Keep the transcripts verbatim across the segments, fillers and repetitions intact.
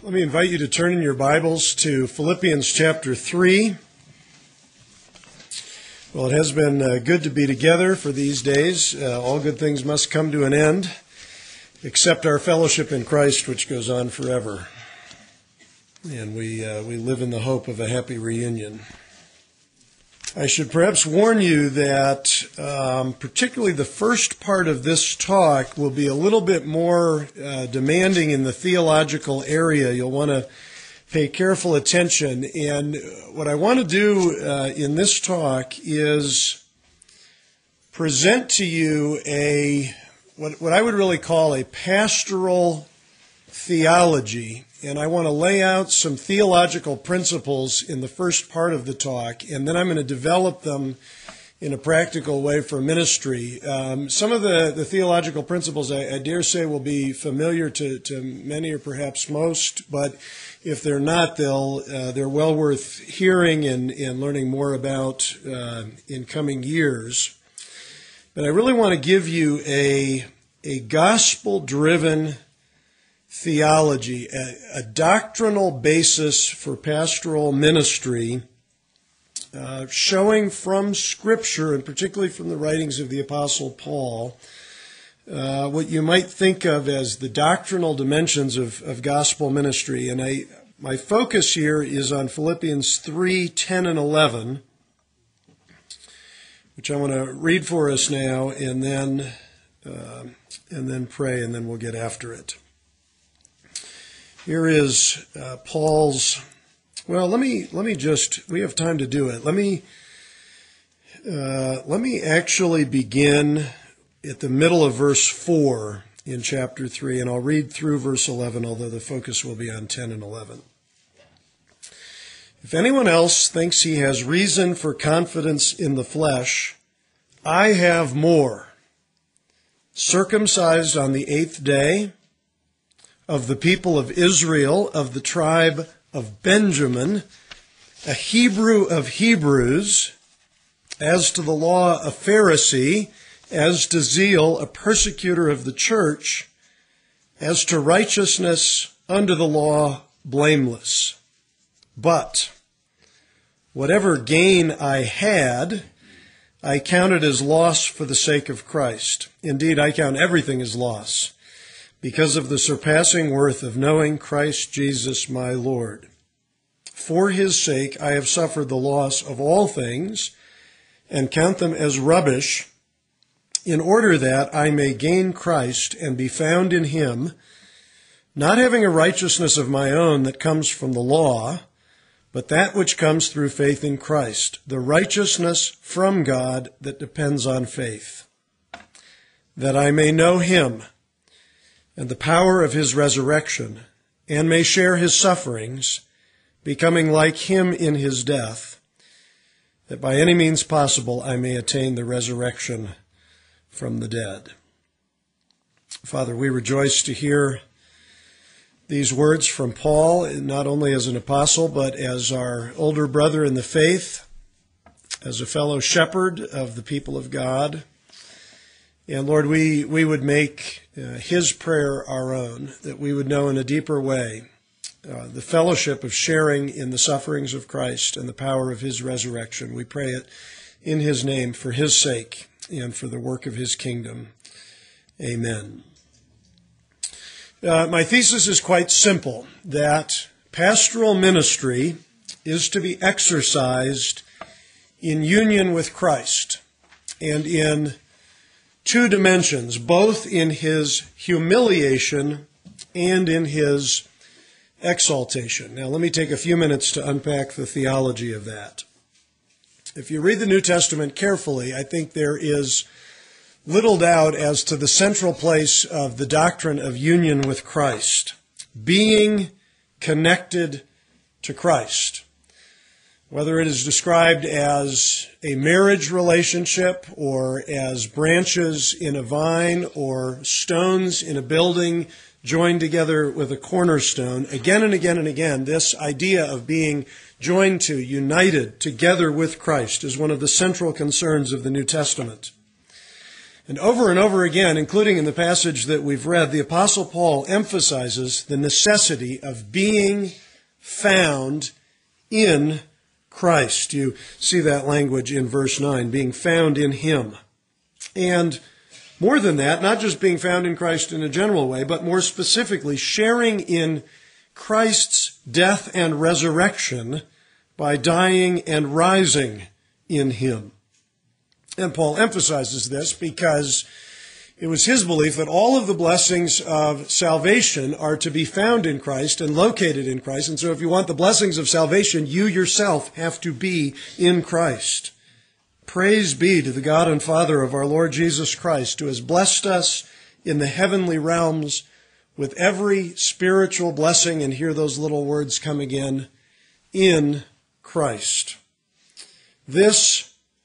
Let me invite you to turn in your Bibles to Philippians chapter three. Well, it has been uh, good to be together for these days. Uh, all good things must come to an end, except our fellowship in Christ, which goes on forever. And we uh, we live in the hope of a happy reunion. I should perhaps warn you that um, particularly the first part of this talk will be a little bit more uh, demanding in the theological area. You'll want to pay careful attention. And what I want to do uh, in this talk is present to you a what, what I would really call a pastoral theology. And I want to lay out some theological principles in the first part of the talk, and then I'm going to develop them in a practical way for ministry. Um, some of the, the theological principles, I, I dare say, will be familiar to, to many or perhaps most, but if they're not, they'll, uh, they're well worth hearing and, and learning more about uh, in coming years. But I really want to give you a, a gospel-driven theology, a, a doctrinal basis for pastoral ministry, uh, showing from Scripture, and particularly from the writings of the Apostle Paul, uh, what you might think of as the doctrinal dimensions of, of gospel ministry. And I, my focus here is on Philippians three, ten, and eleven, which I want to read for us now, and then uh, and then pray, and then we'll get after it. Here is uh, Paul's, well, let me let me just, we have time to do it. Let me, uh, let me actually begin at the middle of verse four in chapter three, and I'll read through verse eleven, although the focus will be on ten and eleven. If anyone else thinks he has reason for confidence in the flesh, I have more. Circumcised on the eighth day, of the people of Israel, of the tribe of Benjamin, a Hebrew of Hebrews, as to the law a Pharisee, as to zeal a persecutor of the church, as to righteousness under the law blameless. But whatever gain I had, I counted as loss for the sake of Christ. Indeed, I count everything as loss, because of the surpassing worth of knowing Christ Jesus my Lord. For his sake I have suffered the loss of all things, and count them as rubbish, in order that I may gain Christ and be found in him, not having a righteousness of my own that comes from the law, but that which comes through faith in Christ, the righteousness from God that depends on faith, that I may know him, and the power of his resurrection, and may share his sufferings, becoming like him in his death, that by any means possible I may attain the resurrection from the dead. Father, we rejoice to hear these words from Paul, not only as an apostle, but as our older brother in the faith, as a fellow shepherd of the people of God. And Lord, we, we would make uh, his prayer our own, that we would know in a deeper way uh, the fellowship of sharing in the sufferings of Christ and the power of his resurrection. We pray it in his name for his sake and for the work of his kingdom. Amen. Uh, my thesis is quite simple, that pastoral ministry is to be exercised in union with Christ and in two dimensions, both in his humiliation and in his exaltation. Now, let me take a few minutes to unpack the theology of that. If you read the New Testament carefully, I think there is little doubt as to the central place of the doctrine of union with Christ, being connected to Christ. Whether it is described as a marriage relationship or as branches in a vine or stones in a building joined together with a cornerstone, again and again and again, this idea of being joined to, united together with Christ is one of the central concerns of the New Testament. And over and over again, including in the passage that we've read, the Apostle Paul emphasizes the necessity of being found in Christ. You see that language in verse nine, being found in Him. And more than that, not just being found in Christ in a general way, but more specifically, sharing in Christ's death and resurrection by dying and rising in Him. And Paul emphasizes this because it was his belief that all of the blessings of salvation are to be found in Christ and located in Christ. And so if you want the blessings of salvation, you yourself have to be in Christ. Praise be to the God and Father of our Lord Jesus Christ, who has blessed us in the heavenly realms with every spiritual blessing, and hear those little words come again, in Christ. This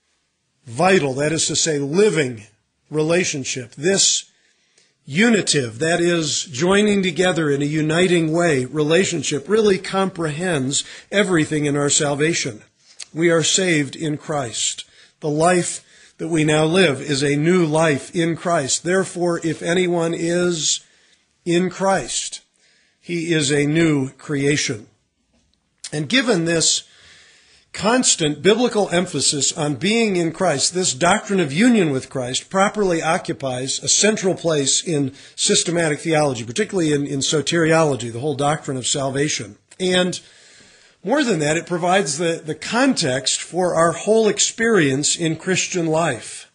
vital, that is to say, living relationship, this unitive, that is, joining together in a uniting way, relationship, really comprehends everything in our salvation. We are saved in Christ. The life that we now live is a new life in Christ. Therefore, if anyone is in Christ, he is a new creation. And given this constant biblical emphasis on being in Christ, this doctrine of union with Christ properly occupies a central place in systematic theology, particularly in, in soteriology, the whole doctrine of salvation. And more than that, it provides the, the context for our whole experience in Christian life.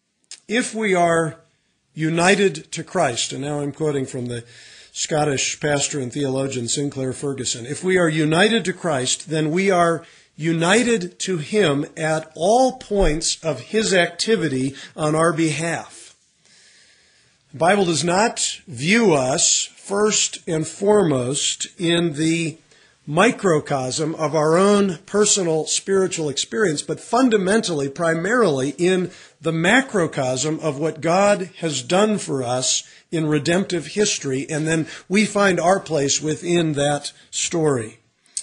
If we are united to Christ, and now I'm quoting from the Scottish pastor and theologian Sinclair Ferguson, if we are united to Christ, then we are united to Him at all points of His activity on our behalf. The Bible does not view us first and foremost in the microcosm of our own personal spiritual experience, but fundamentally, primarily in the macrocosm of what God has done for us in redemptive history, and then we find our place within that story.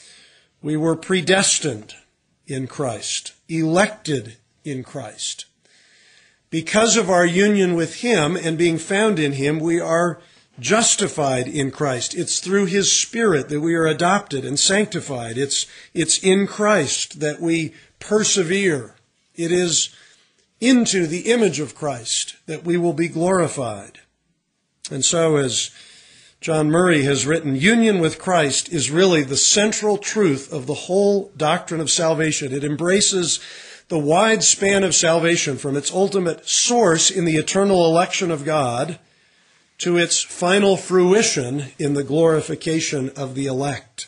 We were predestined in Christ, elected in Christ. Because of our union with Him and being found in Him, we are justified in Christ. It's through His Spirit that we are adopted and sanctified. It's, it's in Christ that we persevere. It is into the image of Christ that we will be glorified. And so, as John Murray has written, union with Christ is really the central truth of the whole doctrine of salvation. It embraces the wide span of salvation from its ultimate source in the eternal election of God to its final fruition in the glorification of the elect.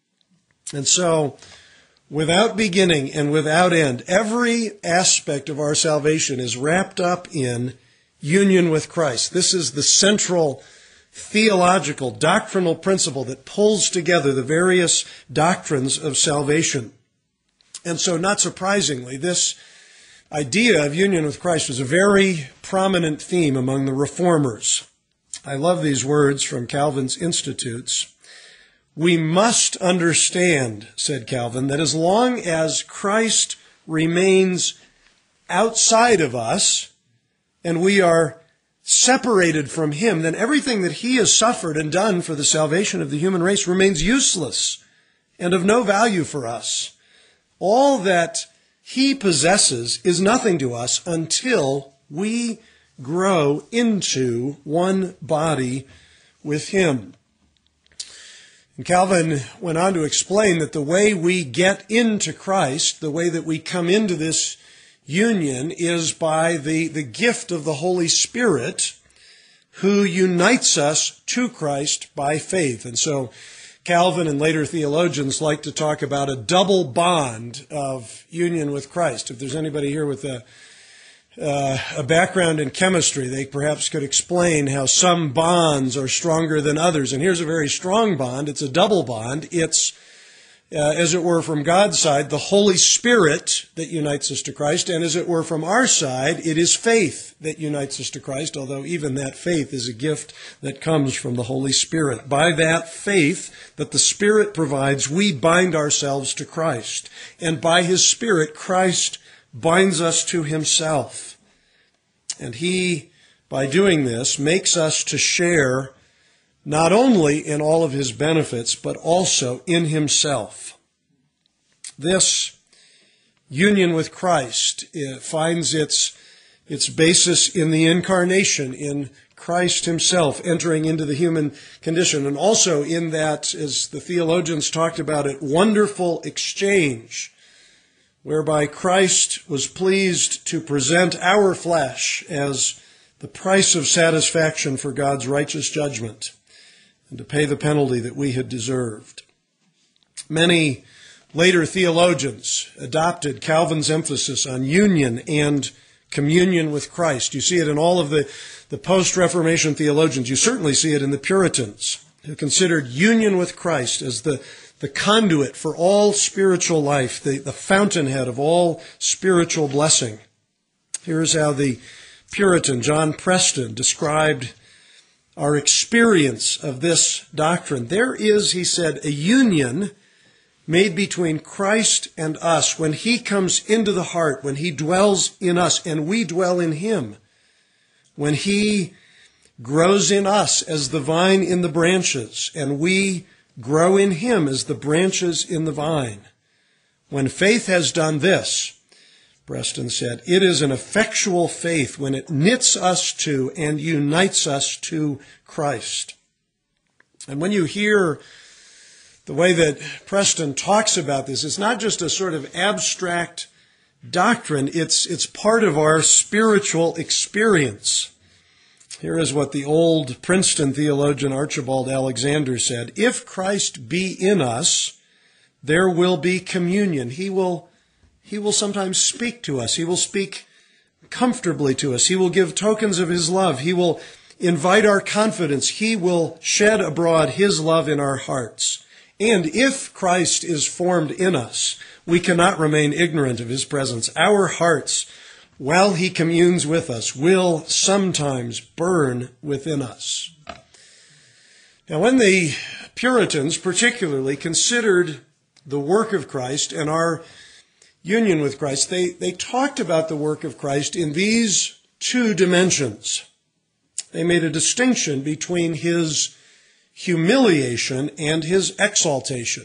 And so, without beginning and without end, every aspect of our salvation is wrapped up in union with Christ. This is the central theological, doctrinal principle that pulls together the various doctrines of salvation. And so, not surprisingly, this idea of union with Christ was a very prominent theme among the Reformers. I love these words from Calvin's Institutes. We must understand, said Calvin, that as long as Christ remains outside of us and we are separated from Him, then everything that He has suffered and done for the salvation of the human race remains useless and of no value for us. All that He possesses is nothing to us until we grow into one body with Him. And Calvin went on to explain that the way we get into Christ, the way that we come into this union, is by the, the gift of the Holy Spirit, who unites us to Christ by faith. And so Calvin and later theologians like to talk about a double bond of union with Christ. If there's anybody here with a, uh, a background in chemistry, they perhaps could explain how some bonds are stronger than others. And here's a very strong bond. It's a double bond. It's Uh, as it were, from God's side, the Holy Spirit that unites us to Christ, and as it were, from our side, it is faith that unites us to Christ, although even that faith is a gift that comes from the Holy Spirit. By that faith that the Spirit provides, we bind ourselves to Christ, and by His Spirit, Christ binds us to Himself. And he, by doing this, makes us to share not only in all of his benefits, but also in himself. This union with Christ finds its, its basis in the incarnation, in Christ himself entering into the human condition, and also in that, as the theologians talked about it, wonderful exchange, whereby Christ was pleased to present our flesh as the price of satisfaction for God's righteous judgment, and to pay the penalty that we had deserved. Many later theologians adopted Calvin's emphasis on union and communion with Christ. You see it in all of the, the post-Reformation theologians. You certainly see it in the Puritans, who considered union with Christ as the, the conduit for all spiritual life, the, the fountainhead of all spiritual blessing. Here's how the Puritan John Preston described our experience of this doctrine. There is, he said, a union made between Christ and us when he comes into the heart, when he dwells in us and we dwell in him, when he grows in us as the vine in the branches and we grow in him as the branches in the vine. When faith has done this, Preston said, it is an effectual faith when it knits us to and unites us to Christ. And when you hear the way that Preston talks about this, it's not just a sort of abstract doctrine, it's, it's part of our spiritual experience. Here is what the old Princeton theologian Archibald Alexander said: if Christ be in us, there will be communion. He will He will sometimes speak to us. He will speak comfortably to us. He will give tokens of his love. He will invite our confidence. He will shed abroad his love in our hearts. And if Christ is formed in us, we cannot remain ignorant of his presence. Our hearts, while he communes with us, will sometimes burn within us. Now, when the Puritans particularly considered the work of Christ and our union with Christ, they, they talked about the work of Christ in these two dimensions. They made a distinction between his humiliation and his exaltation.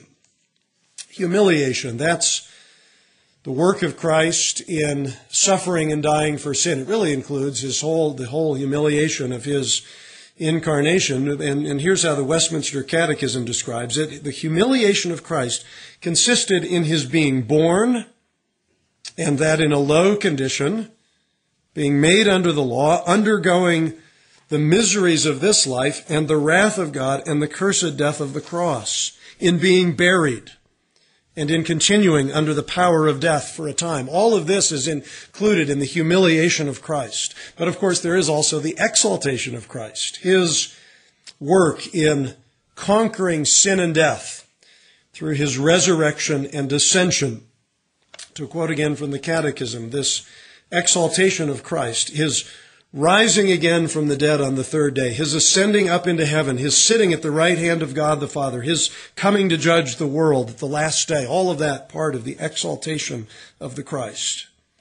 Humiliation, that's the work of Christ in suffering and dying for sin. It really includes his whole, the whole humiliation of his incarnation. And, and here's how the Westminster Catechism describes it. The humiliation of Christ consisted in his being born, and that in a low condition, being made under the law, undergoing the miseries of this life and the wrath of God and the cursed death of the cross, in being buried, and in continuing under the power of death for a time. All of this is included in the humiliation of Christ. But of course, there is also the exaltation of Christ, his work in conquering sin and death through his resurrection and ascension. To quote again from the Catechism, this exaltation of Christ, his rising again from the dead on the third day, his ascending up into heaven, his sitting at the right hand of God the Father, his coming to judge the world at the last day, all of that part of the exaltation of the Christ.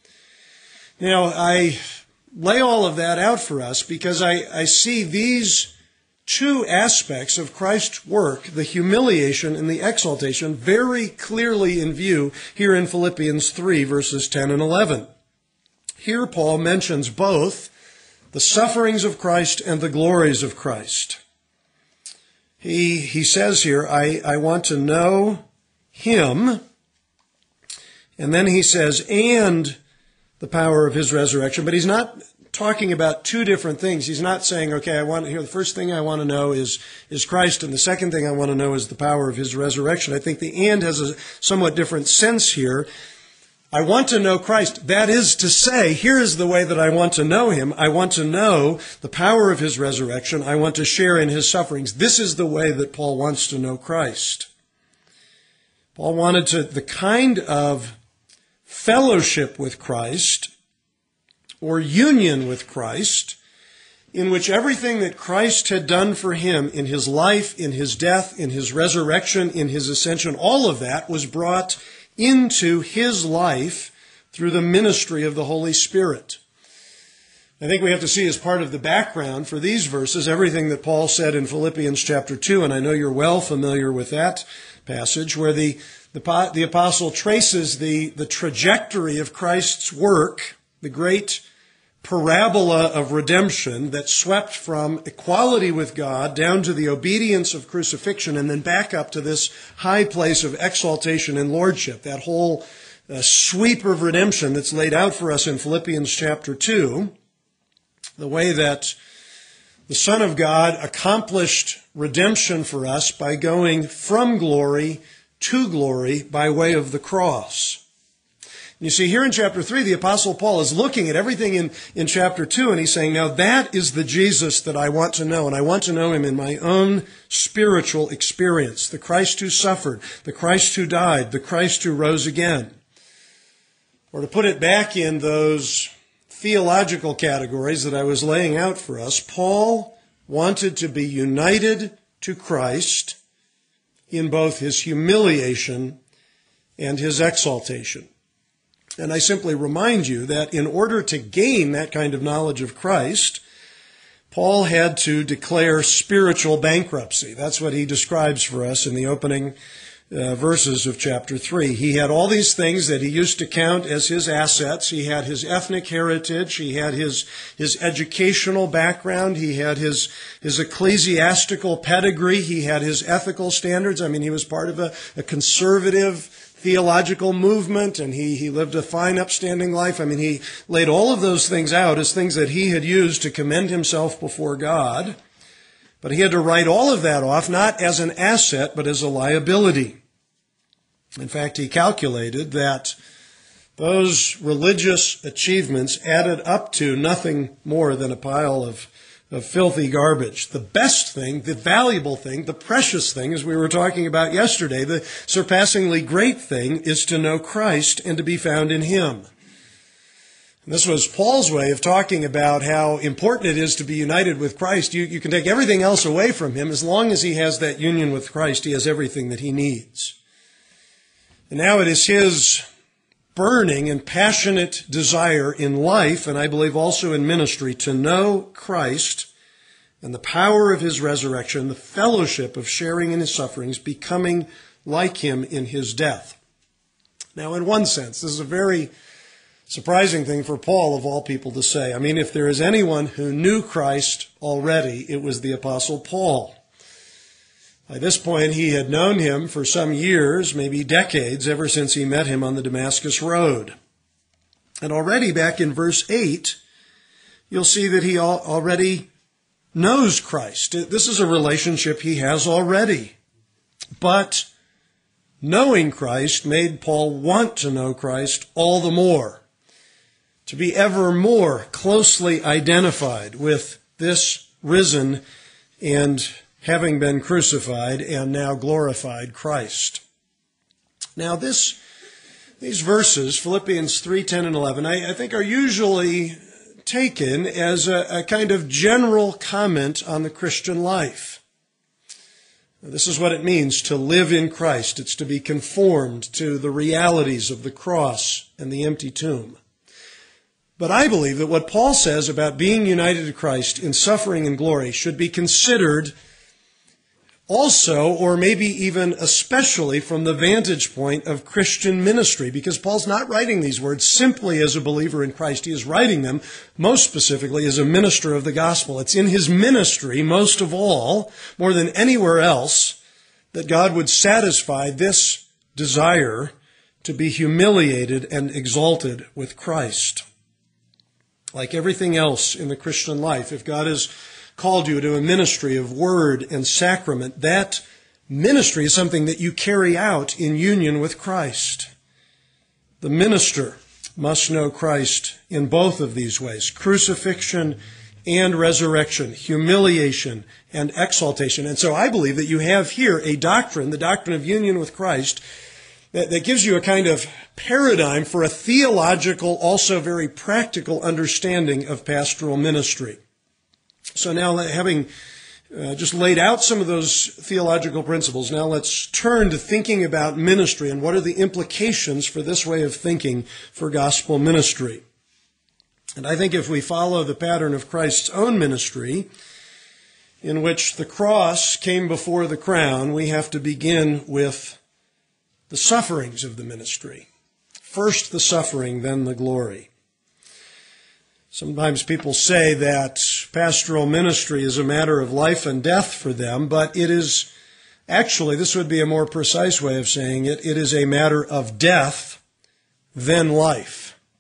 Now, I lay all of that out for us because I, I see these two aspects of Christ's work, the humiliation and the exaltation, very clearly in view here in Philippians three, verses ten and eleven. Here Paul mentions both the sufferings of Christ and the glories of Christ. He, he says here, I, I want to know him. And then he says, and the power of his resurrection. But he's not talking about two different things. He's not saying, okay, I want to hear the first thing I want to know is, is Christ, and the second thing I want to know is the power of his resurrection. I think the and has a somewhat different sense here. I want to know Christ. That is to say, here is the way that I want to know him. I want to know the power of his resurrection. I want to share in his sufferings. This is the way that Paul wants to know Christ. Paul wanted to, the kind of fellowship with Christ or union with Christ in which everything that Christ had done for him in his life, in his death, in his resurrection, in his ascension, all of that was brought into his life through the ministry of the Holy Spirit. I think we have to see as part of the background for these verses everything that Paul said in Philippians chapter two, and I know you're well familiar with that passage, where the, the, the apostle traces the, the trajectory of Christ's work, the great parabola of redemption that swept from equality with God down to the obedience of crucifixion and then back up to this high place of exaltation and lordship, that whole uh, sweep of redemption that's laid out for us in Philippians chapter two. The way that the Son of God accomplished redemption for us by going from glory to glory by way of the cross. You see, here in chapter three, the Apostle Paul is looking at everything in, in chapter two, and he's saying, now that is the Jesus that I want to know, and I want to know him in my own spiritual experience, the Christ who suffered, the Christ who died, the Christ who rose again. Or to put it back in those theological categories that I was laying out for us, Paul wanted to be united to Christ in both his humiliation and his exaltation. And I simply remind you that in order to gain that kind of knowledge of Christ, Paul had to declare spiritual bankruptcy. That's what he describes for us in the opening Uh, verses of chapter three. He had all these things that he used to count as his assets. He had his ethnic heritage. He had his, his educational background. He had his, his ecclesiastical pedigree. He had his ethical standards. I mean, he was part of a, a conservative theological movement, and he, he lived a fine, upstanding life. I mean, he laid all of those things out as things that he had used to commend himself before God. But he had to write all of that off, not as an asset, but as a liability. In fact, he calculated that those religious achievements added up to nothing more than a pile of, of filthy garbage. The best thing, the valuable thing, the precious thing, as we were talking about yesterday, the surpassingly great thing is to know Christ and to be found in him. This was Paul's way of talking about how important it is to be united with Christ. You, you can take everything else away from him. As long as he has that union with Christ, he has everything that he needs. And now it is his burning and passionate desire in life, and I believe also in ministry, to know Christ and the power of his resurrection, the fellowship of sharing in his sufferings, becoming like him in his death. Now, in one sense, this is a very surprising thing for Paul, of all people, to say. I mean, if there is anyone who knew Christ already, it was the Apostle Paul. By this point, he had known him for some years, maybe decades, ever since he met him on the Damascus Road. And already back in verse eight, you'll see that he already knows Christ. This is a relationship he has already. But knowing Christ made Paul want to know Christ all the more, to be ever more closely identified with this risen and having been crucified and now glorified Christ. Now this, these verses, Philippians three, ten, and eleven, I, I think are usually taken as a, a kind of general comment on the Christian life. This is what it means to live in Christ. It's to be conformed to the realities of the cross and the empty tomb. But I believe that what Paul says about being united to Christ in suffering and glory should be considered also, or maybe even especially, from the vantage point of Christian ministry, because Paul's not writing these words simply as a believer in Christ. He is writing them most specifically as a minister of the gospel. It's in his ministry, most of all, more than anywhere else, that God would satisfy this desire to be humiliated and exalted with Christ. Like everything else in the Christian life, if God has called you to a ministry of word and sacrament, that ministry is something that you carry out in union with Christ. The minister must know Christ in both of these ways, crucifixion and resurrection, humiliation and exaltation. And so I believe that you have here a doctrine, the doctrine of union with Christ, that, that gives you a kind of paradigm for a theological, also very practical understanding of pastoral ministry. So now, having uh, just laid out some of those theological principles, now let's turn to thinking about ministry and what are the implications for this way of thinking for gospel ministry. And I think if we follow the pattern of Christ's own ministry, in which the cross came before the crown, we have to begin with the sufferings of the ministry. First the suffering, then the glory. Sometimes people say that pastoral ministry is a matter of life and death for them, but it is actually, this would be a more precise way of saying it, it is a matter of death, then life.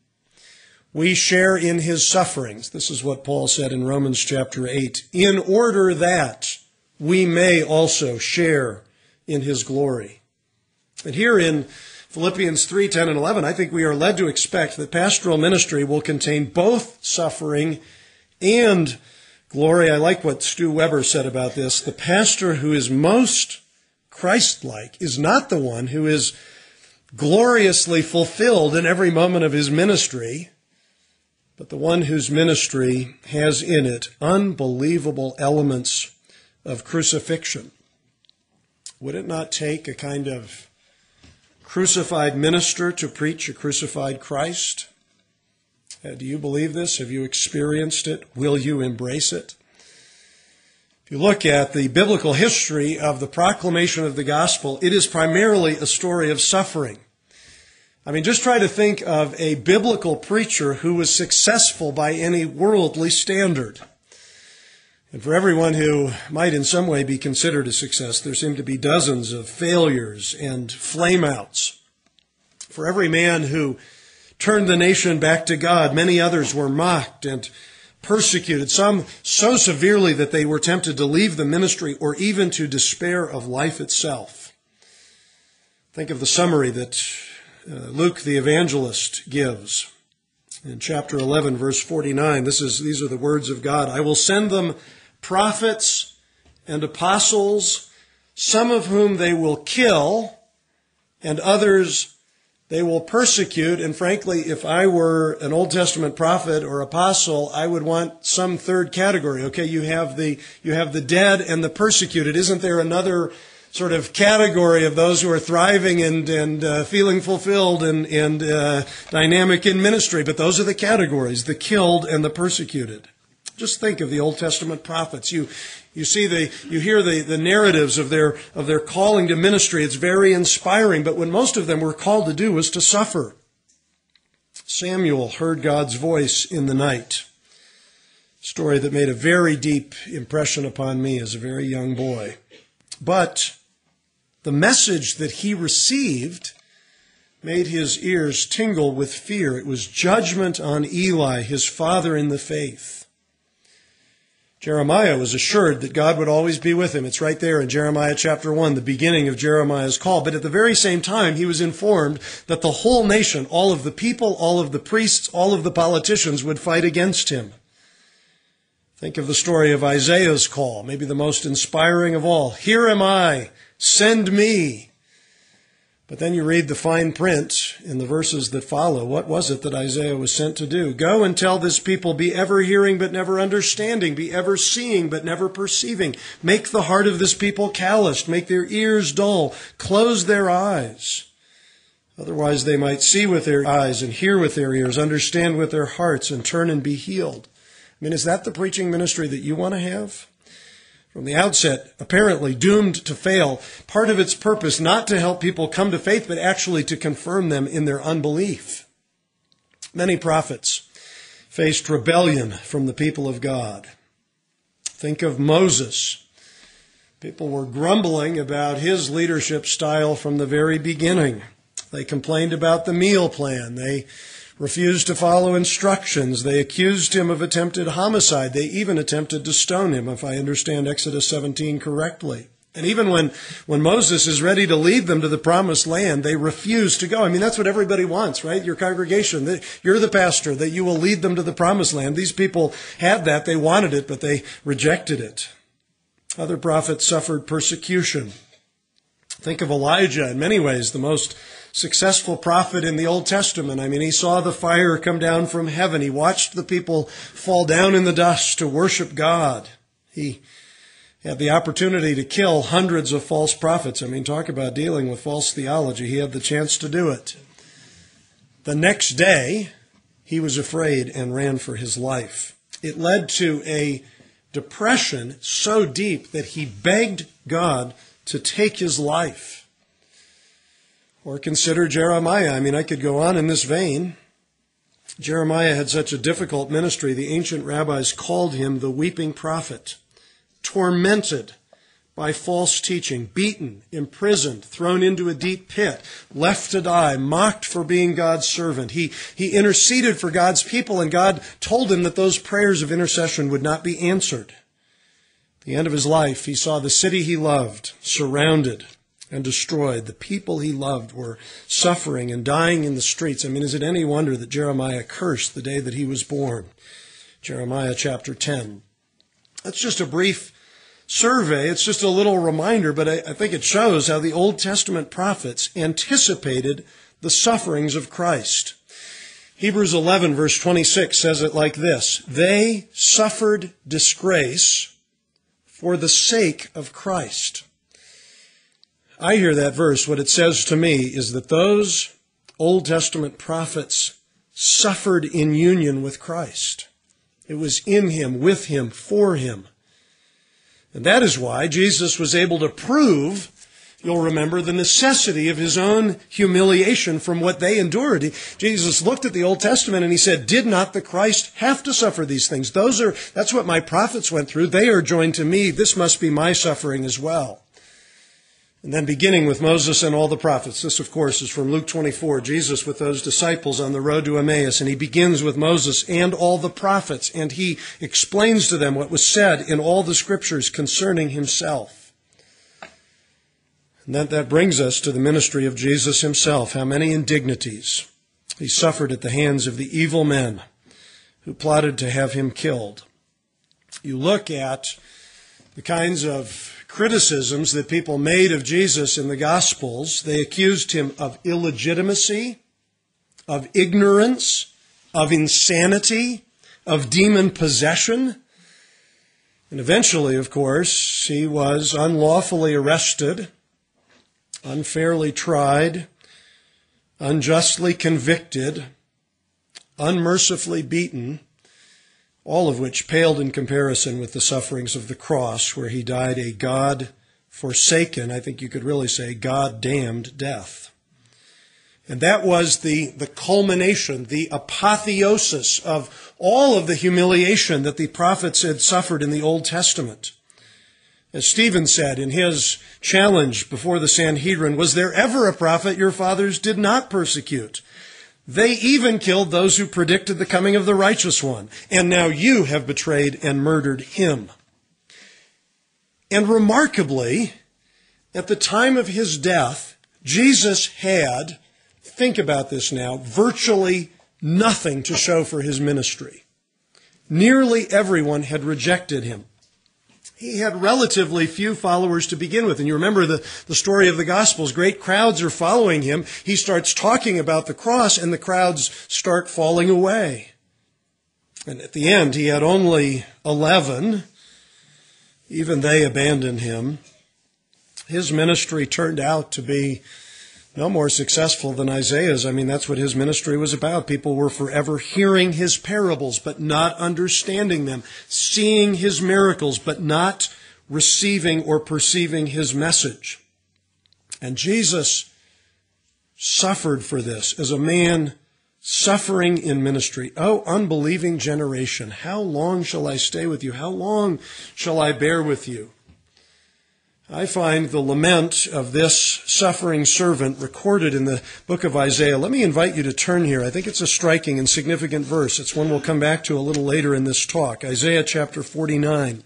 We share in his sufferings. This is what Paul said in Romans chapter eight, in order that we may also share in his glory. And here in Philippians three, ten, and eleven, I think we are led to expect that pastoral ministry will contain both suffering and glory. I like what Stu Weber said about this. The pastor who is most Christ-like is not the one who is gloriously fulfilled in every moment of his ministry, but the one whose ministry has in it unbelievable elements of crucifixion. Would it not take a kind of crucified minister to preach a crucified Christ? Uh, do you believe this? Have you experienced it? Will you embrace it? If you look at the biblical history of the proclamation of the gospel, it is primarily a story of suffering. I mean, just try to think of a biblical preacher who was successful by any worldly standard. And for everyone who might in some way be considered a success, there seem to be dozens of failures and flameouts. For every man who turned the nation back to God, many others were mocked and persecuted, some so severely that they were tempted to leave the ministry or even to despair of life itself. Think of the summary that uh, Luke the evangelist gives in chapter eleven, verse forty-nine. This is, these are the words of God. I will send them prophets and apostles, some of whom they will kill, and others they will persecute. And frankly, if I were an Old Testament prophet or apostle, I would want some third category. Okay, you have the you have the dead and the persecuted. Isn't there another sort of category of those who are thriving and and uh, feeling fulfilled and and uh, dynamic in ministry? But those are the categories: the killed and the persecuted. Just think of the Old Testament prophets. You you see the you hear the, the narratives of their of their calling to ministry. It's very inspiring, but what most of them were called to do was to suffer. Samuel heard God's voice in the night. Story that made a very deep impression upon me as a very young boy. But the message that he received made his ears tingle with fear. It was judgment on Eli, his father in the faith. Jeremiah was assured that God would always be with him. It's right there in Jeremiah chapter one, the beginning of Jeremiah's call. But at the very same time, he was informed that the whole nation, all of the people, all of the priests, all of the politicians would fight against him. Think of the story of Isaiah's call, maybe the most inspiring of all. Here am I, send me. But then you read the fine print in the verses that follow. What was it that Isaiah was sent to do? Go and tell this people, be ever hearing but never understanding, be ever seeing but never perceiving. Make the heart of this people calloused, make their ears dull, close their eyes. Otherwise they might see with their eyes and hear with their ears, understand with their hearts and turn and be healed. I mean, is that the preaching ministry that you want to have? From the outset, apparently doomed to fail, part of its purpose not to help people come to faith, but actually to confirm them in their unbelief. Many prophets faced rebellion from the people of God. Think of Moses. People were grumbling about his leadership style from the very beginning. They complained about the meal plan. They refused to follow instructions. They accused him of attempted homicide. They even attempted to stone him, if I understand Exodus seventeen correctly. And even when, when Moses is ready to lead them to the promised land, they refuse to go. I mean, that's what everybody wants, right? Your congregation, that you're the pastor, that you will lead them to the promised land. These people had that. They wanted it, but they rejected it. Other prophets suffered persecution. Think of Elijah, in many ways, the most successful prophet in the Old Testament. I mean, he saw the fire come down from heaven. He watched the people fall down in the dust to worship God. He had the opportunity to kill hundreds of false prophets. I mean, talk about dealing with false theology. He had the chance to do it. The next day, he was afraid and ran for his life. It led to a depression so deep that he begged God to take his life. Or consider Jeremiah. I mean, I could go on in this vein. Jeremiah had such a difficult ministry, the ancient rabbis called him the weeping prophet, tormented by false teaching, beaten, imprisoned, thrown into a deep pit, left to die, mocked for being God's servant. He, he interceded for God's people, and God told him that those prayers of intercession would not be answered. At the end of his life, he saw the city he loved surrounded and destroyed. The people he loved were suffering and dying in the streets. I mean, is it any wonder that Jeremiah cursed the day that he was born? Jeremiah chapter ten. That's just a brief survey. It's just a little reminder, but I, I think it shows how the Old Testament prophets anticipated the sufferings of Christ. Hebrews eleven verse twenty-six says it like this: they suffered disgrace for the sake of Christ. I hear that verse. What it says to me is that those Old Testament prophets suffered in union with Christ. It was in him, with him, for him. And that is why Jesus was able to prove, you'll remember, the necessity of his own humiliation from what they endured. He, Jesus looked at the Old Testament and he said, did not the Christ have to suffer these things? Those are, that's what my prophets went through. They are joined to me. This must be my suffering as well. And then beginning with Moses and all the prophets. This, of course, is from Luke twenty-four. Jesus with those disciples on the road to Emmaus. And he begins with Moses and all the prophets. And he explains to them what was said in all the scriptures concerning himself. And that, that brings us to the ministry of Jesus himself. How many indignities he suffered at the hands of the evil men who plotted to have him killed. You look at the kinds of criticisms that people made of Jesus in the Gospels. They accused him of illegitimacy, of ignorance, of insanity, of demon possession. And eventually, of course, he was unlawfully arrested, unfairly tried, unjustly convicted, unmercifully beaten, all of which paled in comparison with the sufferings of the cross, where he died a God-forsaken, I think you could really say, God-damned death. And that was the, the culmination, the apotheosis of all of the humiliation that the prophets had suffered in the Old Testament. As Stephen said in his challenge before the Sanhedrin, was there ever a prophet your fathers did not persecute? They even killed those who predicted the coming of the righteous one. And now you have betrayed and murdered him. And remarkably, at the time of his death, Jesus had, think about this now, virtually nothing to show for his ministry. Nearly everyone had rejected him. He had relatively few followers to begin with. And you remember the, the story of the Gospels. Great crowds are following him. He starts talking about the cross, and the crowds start falling away. And at the end, he had only eleven. Even they abandoned him. His ministry turned out to be no more successful than Isaiah's. I mean, that's what his ministry was about. People were forever hearing his parables, but not understanding them, seeing his miracles, but not receiving or perceiving his message. And Jesus suffered for this as a man suffering in ministry. Oh, unbelieving generation, how long shall I stay with you? How long shall I bear with you? I find the lament of this suffering servant recorded in the book of Isaiah. Let me invite you to turn here. I think it's a striking and significant verse. It's one we'll come back to a little later in this talk. Isaiah chapter forty-nine.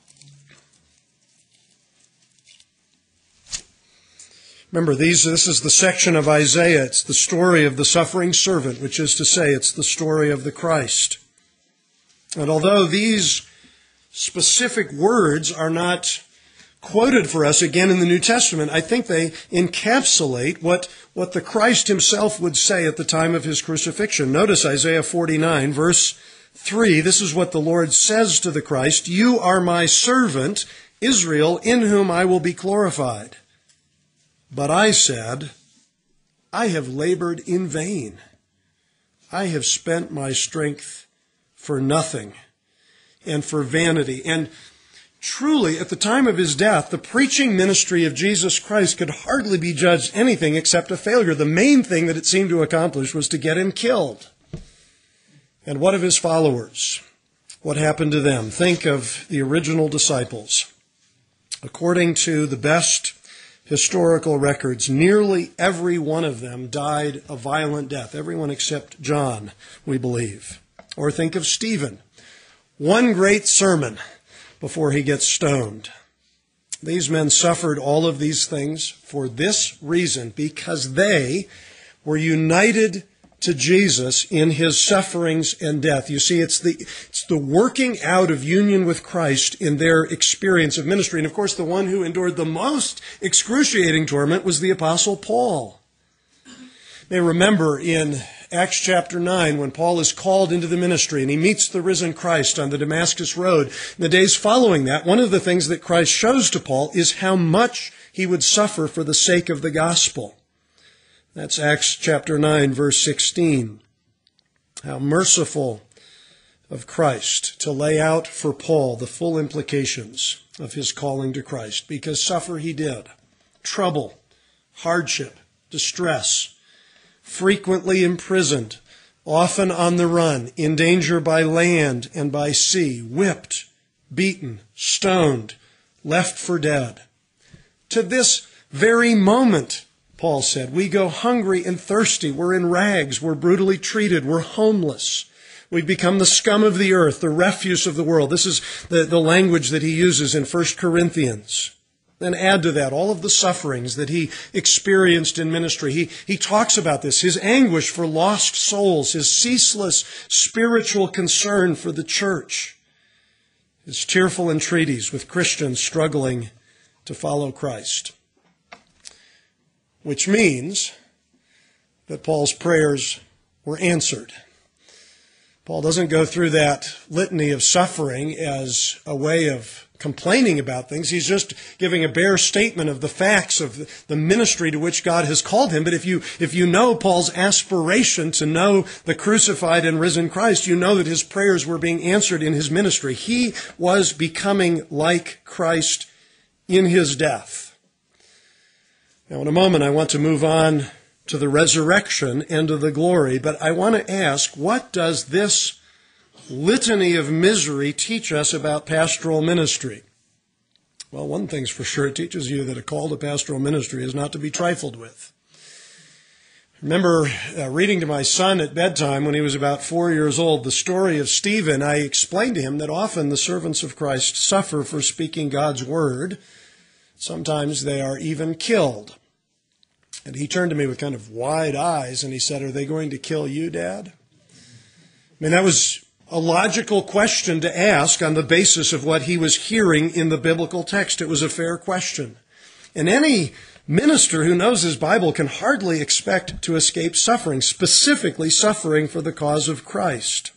Remember, these, this is the section of Isaiah. It's the story of the suffering servant, which is to say, it's the story of the Christ. And although these specific words are not quoted for us again in the New Testament, I think they encapsulate what, what the Christ himself would say at the time of his crucifixion. Notice Isaiah forty-nine, verse three. This is what the Lord says to the Christ: "You are my servant, Israel, in whom I will be glorified. But I said, I have labored in vain. I have spent my strength for nothing and for vanity. And truly, at the time of his death, the preaching ministry of Jesus Christ could hardly be judged anything except a failure. The main thing that it seemed to accomplish was to get him killed. And what of his followers? What happened to them? Think of the original disciples. According to the best historical records, nearly every one of them died a violent death. Everyone except John, we believe. Or think of Stephen. One great sermon before he gets stoned. These men suffered all of these things for this reason, because they were united to Jesus in his sufferings and death. You see, it's the, it's the working out of union with Christ in their experience of ministry. And of course, the one who endured the most excruciating torment was the Apostle Paul. You may remember in Acts chapter nine, when Paul is called into the ministry and he meets the risen Christ on the Damascus Road. In the days following that, one of the things that Christ shows to Paul is how much he would suffer for the sake of the gospel. That's Acts chapter nine, verse sixteen. How merciful of Christ to lay out for Paul the full implications of his calling to Christ, because suffer he did. Trouble, hardship, distress, frequently imprisoned, often on the run, in danger by land and by sea, whipped, beaten, stoned, left for dead. To this very moment, Paul said, we go hungry and thirsty. We're in rags. We're brutally treated. We're homeless. We've become the scum of the earth, the refuse of the world. This is the, the language that he uses in First Corinthians. Then add to that all of the sufferings that he experienced in ministry. He, he talks about this, his anguish for lost souls, his ceaseless spiritual concern for the church, his tearful entreaties with Christians struggling to follow Christ. Which means that Paul's prayers were answered. Paul doesn't go through that litany of suffering as a way of complaining about things. He's just giving a bare statement of the facts of the ministry to which God has called him. But if you, if you know Paul's aspiration to know the crucified and risen Christ, you know that his prayers were being answered in his ministry. He was becoming like Christ in his death. Now, in a moment, I want to move on to the resurrection and to the glory, but I want to ask, what does this litany of misery teach us about pastoral ministry? Well, one thing's for sure, it teaches you that a call to pastoral ministry is not to be trifled with. I remember uh, reading to my son at bedtime when he was about four years old the story of Stephen. I explained to him that often the servants of Christ suffer for speaking God's word. Sometimes they are even killed. And he turned to me with kind of wide eyes and he said, "Are they going to kill you, Dad?" I mean, that was a logical question to ask on the basis of what he was hearing in the biblical text. It was a fair question. And any minister who knows his Bible can hardly expect to escape suffering, specifically suffering for the cause of Christ.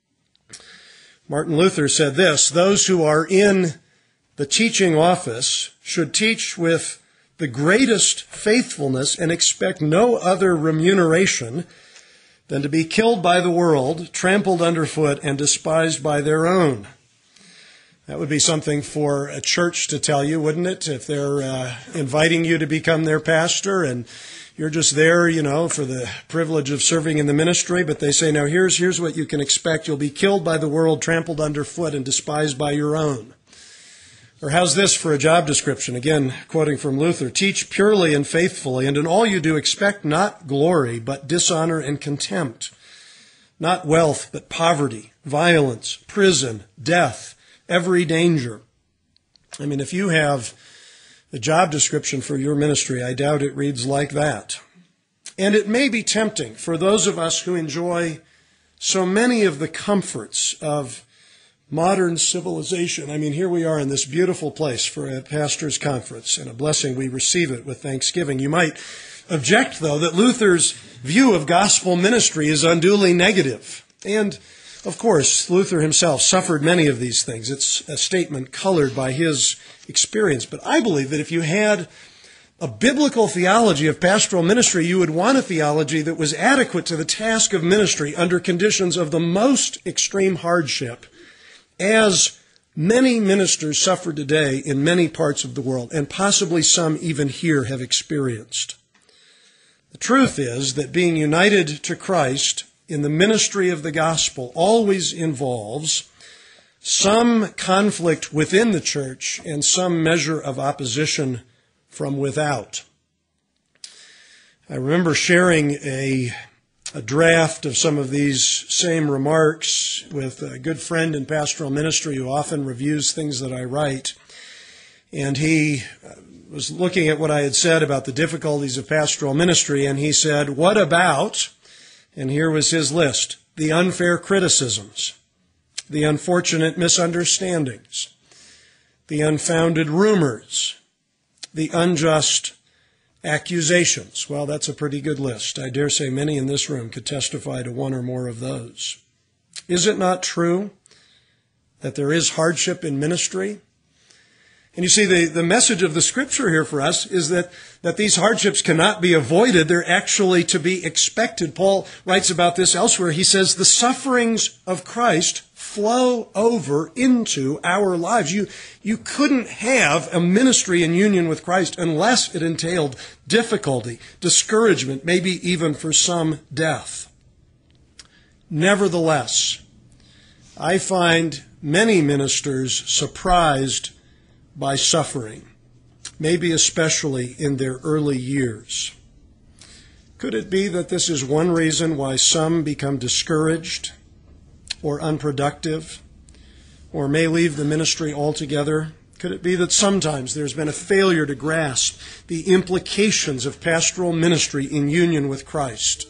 Martin Luther said this, "Those who are in the teaching office should teach with the greatest faithfulness and expect no other remuneration than to be killed by the world, trampled underfoot, and despised by their own." That would be something for a church to tell you, wouldn't it? If they're uh, inviting you to become their pastor and you're just there, you know, for the privilege of serving in the ministry, but they say, "Now here's, here's what you can expect. You'll be killed by the world, trampled underfoot, and despised by your own." Or how's this for a job description? Again, quoting from Luther, "Teach purely and faithfully, and in all you do expect not glory, but dishonor and contempt, not wealth, but poverty, violence, prison, death, every danger." I mean, if you have the job description for your ministry, I doubt it reads like that. And it may be tempting for those of us who enjoy so many of the comforts of modern civilization. I mean, here we are in this beautiful place for a pastor's conference, and a blessing we receive it with thanksgiving. You might object, though, that Luther's view of gospel ministry is unduly negative. And, of course, Luther himself suffered many of these things. It's a statement colored by his experience. But I believe that if you had a biblical theology of pastoral ministry, you would want a theology that was adequate to the task of ministry under conditions of the most extreme hardship, as many ministers suffer today in many parts of the world, and possibly some even here have experienced. The truth is that being united to Christ in the ministry of the gospel always involves some conflict within the church and some measure of opposition from without. I remember sharing a, a draft of some of these same remarks with a good friend in pastoral ministry who often reviews things that I write. And he was looking at what I had said about the difficulties of pastoral ministry, and he said, "What about," and here was his list, "the unfair criticisms, the unfortunate misunderstandings, the unfounded rumors, the unjust accusations." Well, that's a pretty good list. I dare say many in this room could testify to one or more of those. Is it not true that there is hardship in ministry? And you see, the, the message of the Scripture here for us is that, that these hardships cannot be avoided. They're actually to be expected. Paul writes about this elsewhere. He says, the sufferings of Christ flow over into our lives. You, you couldn't have a ministry in union with Christ unless it entailed difficulty, discouragement, maybe even for some death. Nevertheless, I find many ministers surprised by suffering, maybe especially in their early years. Could it be that this is one reason why some become discouraged or unproductive, or may leave the ministry altogether? Could it be that sometimes there's been a failure to grasp the implications of pastoral ministry in union with Christ?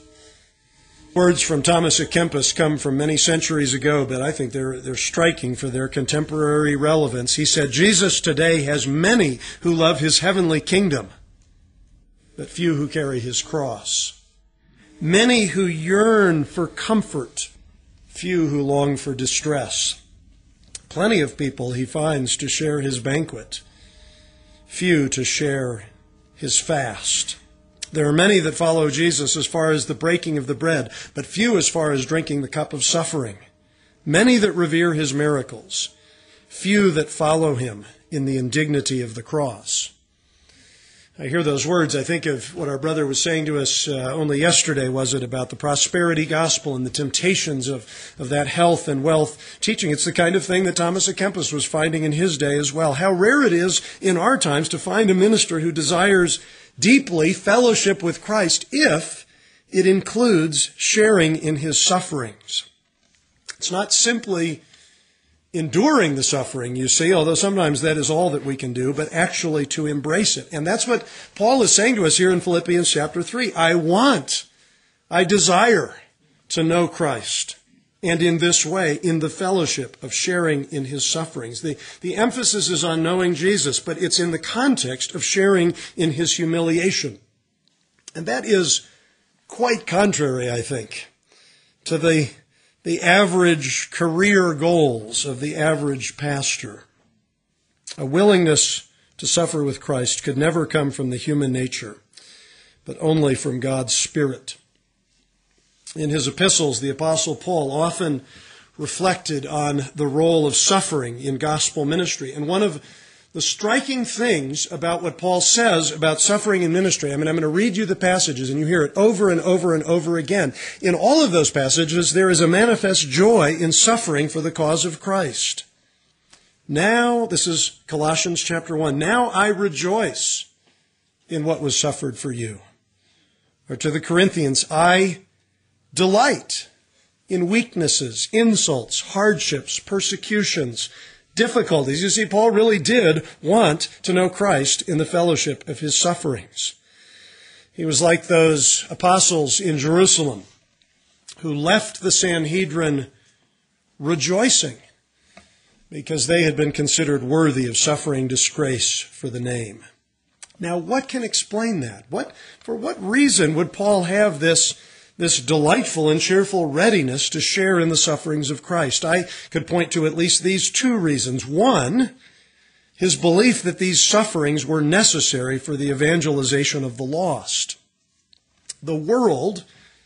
Words from Thomas à Kempis come from many centuries ago, but I think they're, they're striking for their contemporary relevance. He said, "Jesus today has many who love his heavenly kingdom, but few who carry his cross. Many who yearn for comfort, few who long for distress. Plenty of people he finds to share his banquet, few to share his fast. There are many that follow Jesus as far as the breaking of the bread, but few as far as drinking the cup of suffering. Many that revere his miracles, few that follow him in the indignity of the cross." I hear those words. I think of what our brother was saying to us uh, only yesterday, was it, about the prosperity gospel and the temptations of, of that health and wealth teaching. It's the kind of thing that Thomas à Kempis was finding in his day as well. How rare it is in our times to find a minister who desires deeply fellowship with Christ if it includes sharing in his sufferings. It's not simply enduring the suffering, you see, although sometimes that is all that we can do, but actually to embrace it. And that's what Paul is saying to us here in Philippians chapter three. I want, I desire to know Christ, and in this way, in the fellowship of sharing in his sufferings. The, the emphasis is on knowing Jesus, but it's in the context of sharing in his humiliation. And that is quite contrary, I think, to the the average career goals of the average pastor. A willingness to suffer with Christ could never come from the human nature, but only from God's Spirit. In his epistles, the Apostle Paul often reflected on the role of suffering in gospel ministry. And one of the striking things about what Paul says about suffering in ministry, I mean, I'm going to read you the passages, and you hear it over and over and over again. In all of those passages, there is a manifest joy in suffering for the cause of Christ. Now, this is Colossians chapter one, "Now I rejoice in what was suffered for you." Or to the Corinthians, "I delight in weaknesses, insults, hardships, persecutions, difficulties." You see, Paul really did want to know Christ in the fellowship of his sufferings. He was like those apostles in Jerusalem who left the Sanhedrin rejoicing because they had been considered worthy of suffering disgrace for the name. Now, what can explain that? What, for what reason would Paul have this This delightful and cheerful readiness to share in the sufferings of Christ? I could point to at least these two reasons. One, his belief that these sufferings were necessary for the evangelization of the lost. The world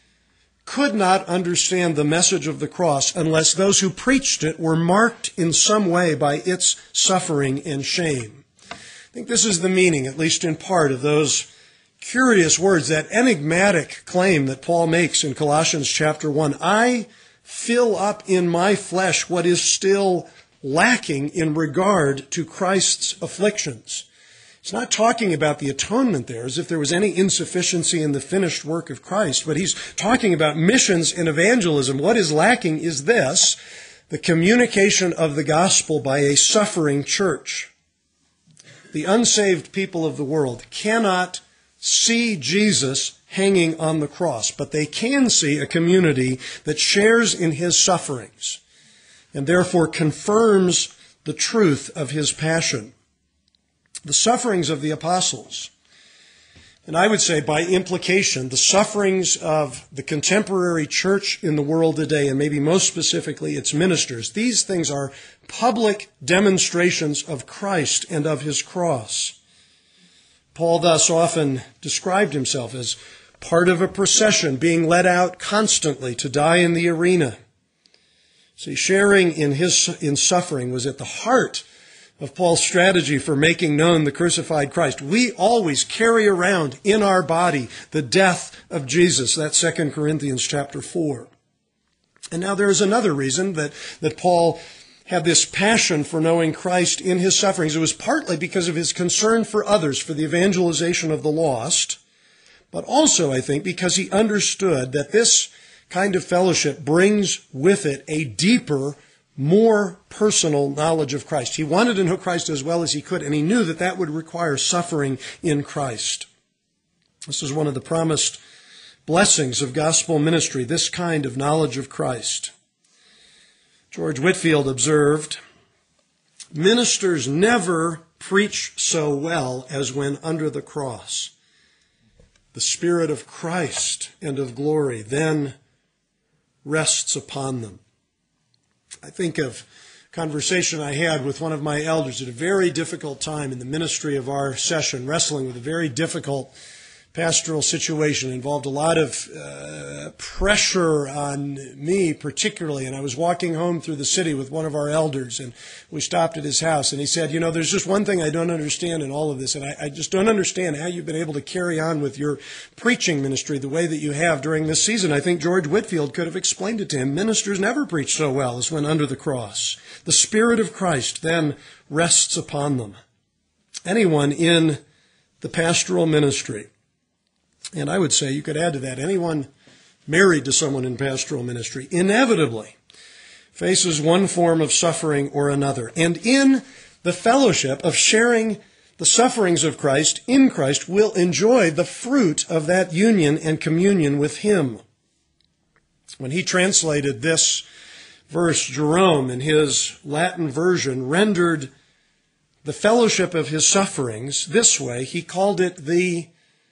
could not understand the message of the cross unless those who preached it were marked in some way by its suffering and shame. I think this is the meaning, at least in part, of those curious words, that enigmatic claim that Paul makes in Colossians chapter one. I fill up in my flesh what is still lacking in regard to Christ's afflictions. He's not talking about the atonement there as if there was any insufficiency in the finished work of Christ, but he's talking about missions and evangelism. What is lacking is this, the communication of the gospel by a suffering church. The unsaved people of the world cannot see Jesus hanging on the cross, but they can see a community that shares in his sufferings and therefore confirms the truth of his passion. The sufferings of the apostles, and I would say by implication, the sufferings of the contemporary church in the world today, and maybe most specifically its ministers, these things are public demonstrations of Christ and of his cross. Paul thus often described himself as part of a procession being led out constantly to die in the arena. See, sharing in his in suffering was at the heart of Paul's strategy for making known the crucified Christ. We always carry around in our body the death of Jesus. That's Second Corinthians chapter four. And now there is another reason that, that Paul had this passion for knowing Christ in his sufferings. It was partly because of his concern for others, for the evangelization of the lost, but also, I think, because he understood that this kind of fellowship brings with it a deeper, more personal knowledge of Christ. He wanted to know Christ as well as he could, and he knew that that would require suffering in Christ. This is one of the promised blessings of gospel ministry, this kind of knowledge of Christ. George Whitefield observed, "Ministers never preach so well as when under the cross. The Spirit of Christ and of glory then rests upon them." I think of a conversation I had with one of my elders at a very difficult time in the ministry of our session, wrestling with a very difficult pastoral situation. It involved a lot of uh, pressure on me particularly, and I was walking home through the city with one of our elders, and we stopped at his house, and he said, you know, there's just one thing I don't understand in all of this, and I, I just don't understand how you've been able to carry on with your preaching ministry the way that you have during this season. I think George Whitefield could have explained it to him. Ministers never preach so well as when under the cross. The Spirit of Christ then rests upon them. Anyone in the pastoral ministry, and I would say you could add to that, anyone married to someone in pastoral ministry, inevitably faces one form of suffering or another. And in the fellowship of sharing the sufferings of Christ, in Christ, will enjoy the fruit of that union and communion with him. When he translated this verse, Jerome, in his Latin version, rendered the fellowship of his sufferings this way. He called it the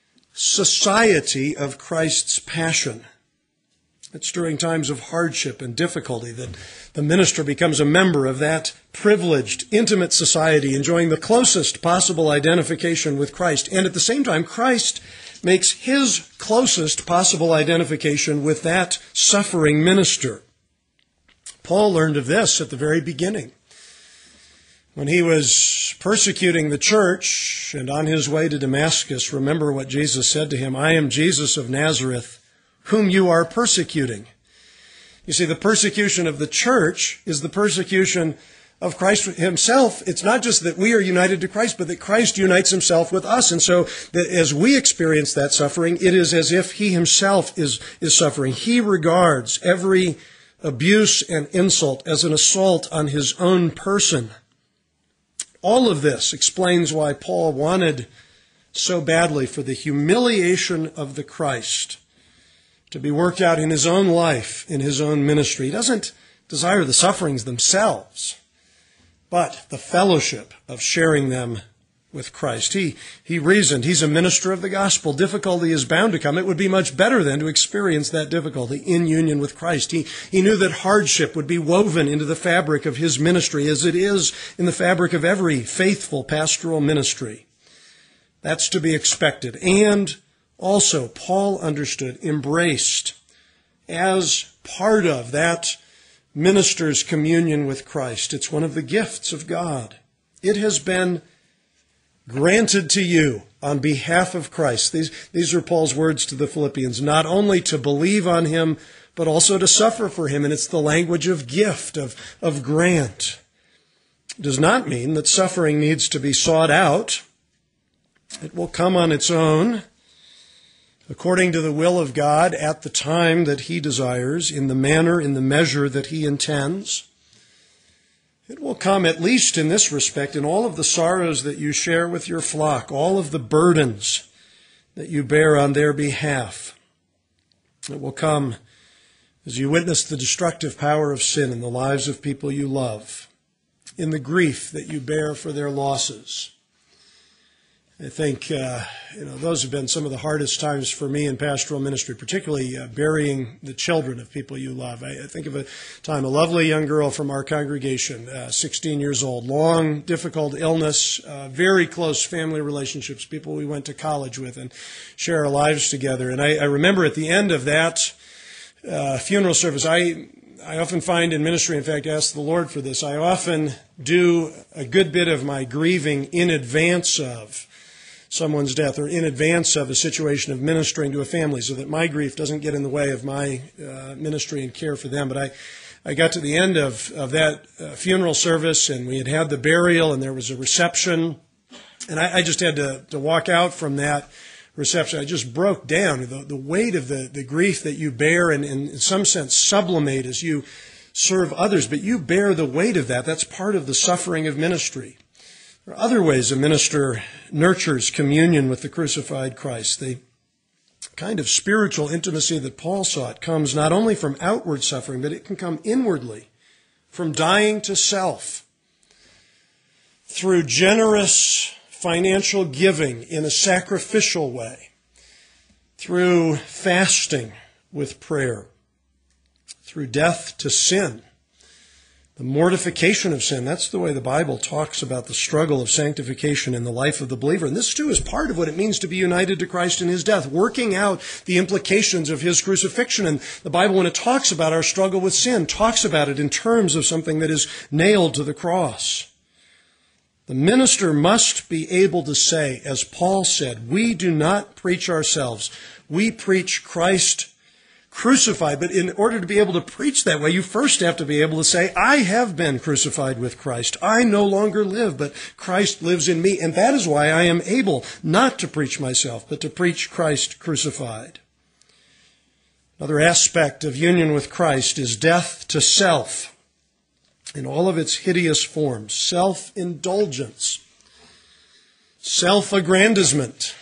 society of Christ's passion. It's during times of hardship and difficulty that the minister becomes a member of that privileged, intimate society, enjoying the closest possible identification with Christ. And at the same time, Christ makes his closest possible identification with that suffering minister. Paul learned of this at the very beginning. When he was persecuting the church and on his way to Damascus, remember what Jesus said to him, I am Jesus of Nazareth, whom you are persecuting. You see, the persecution of the church is the persecution of Christ himself. It's not just that we are united to Christ, but that Christ unites himself with us. And so that as we experience that suffering, it is as if he himself is, is suffering. He regards every abuse and insult as an assault on his own person. All of this explains why Paul wanted so badly for the humiliation of the Christ to be worked out in his own life, in his own ministry. He doesn't desire the sufferings themselves, but the fellowship of sharing them with Christ. He, he reasoned, he's a minister of the gospel. Difficulty is bound to come. It would be much better then to experience that difficulty in union with Christ. He, he knew that hardship would be woven into the fabric of his ministry, as it is in the fabric of every faithful pastoral ministry. That's to be expected. And also, Paul understood, embraced as part of that minister's communion with Christ. It's one of the gifts of God. It has been granted to you on behalf of Christ. These, these are Paul's words to the Philippians, not only to believe on him, but also to suffer for him. And it's the language of gift, of, of grant. It does not mean that suffering needs to be sought out. It will come on its own, according to the will of God, at the time that he desires, in the manner, in the measure that he intends. It will come, at least in this respect, in all of the sorrows that you share with your flock, all of the burdens that you bear on their behalf. It will come as you witness the destructive power of sin in the lives of people you love, in the grief that you bear for their losses. I think, uh, you know, those have been some of the hardest times for me in pastoral ministry, particularly uh, burying the children of people you love. I, I think of a time, a lovely young girl from our congregation, uh, sixteen years old, long, difficult illness, uh, very close family relationships, people we went to college with and share our lives together. And I, I remember at the end of that uh, funeral service, I I often find in ministry, in fact, ask the Lord for this, I often do a good bit of my grieving in advance of someone's death or in advance of a situation of ministering to a family so that my grief doesn't get in the way of my uh, ministry and care for them. But I, I got to the end of, of that uh, funeral service, and we had had the burial, and there was a reception, and I, I just had to, to walk out from that reception. I just broke down. The, the weight of the, the grief that you bear and, and in some sense sublimate as you serve others, but you bear the weight of that. That's part of the suffering of ministry. There are other ways a minister nurtures communion with the crucified Christ. The kind of spiritual intimacy that Paul sought comes not only from outward suffering, but it can come inwardly, from dying to self, through generous financial giving in a sacrificial way, through fasting with prayer, through death to sin. The mortification of sin, that's the way the Bible talks about the struggle of sanctification in the life of the believer. And this, too, is part of what it means to be united to Christ in his death, working out the implications of his crucifixion. And the Bible, when it talks about our struggle with sin, talks about it in terms of something that is nailed to the cross. The minister must be able to say, as Paul said, we do not preach ourselves. We preach Christ crucified. But in order to be able to preach that way, you first have to be able to say, I have been crucified with Christ. I no longer live, but Christ lives in me. And that is why I am able not to preach myself, but to preach Christ crucified. Another aspect of union with Christ is death to self in all of its hideous forms. Self-indulgence, self-aggrandizement,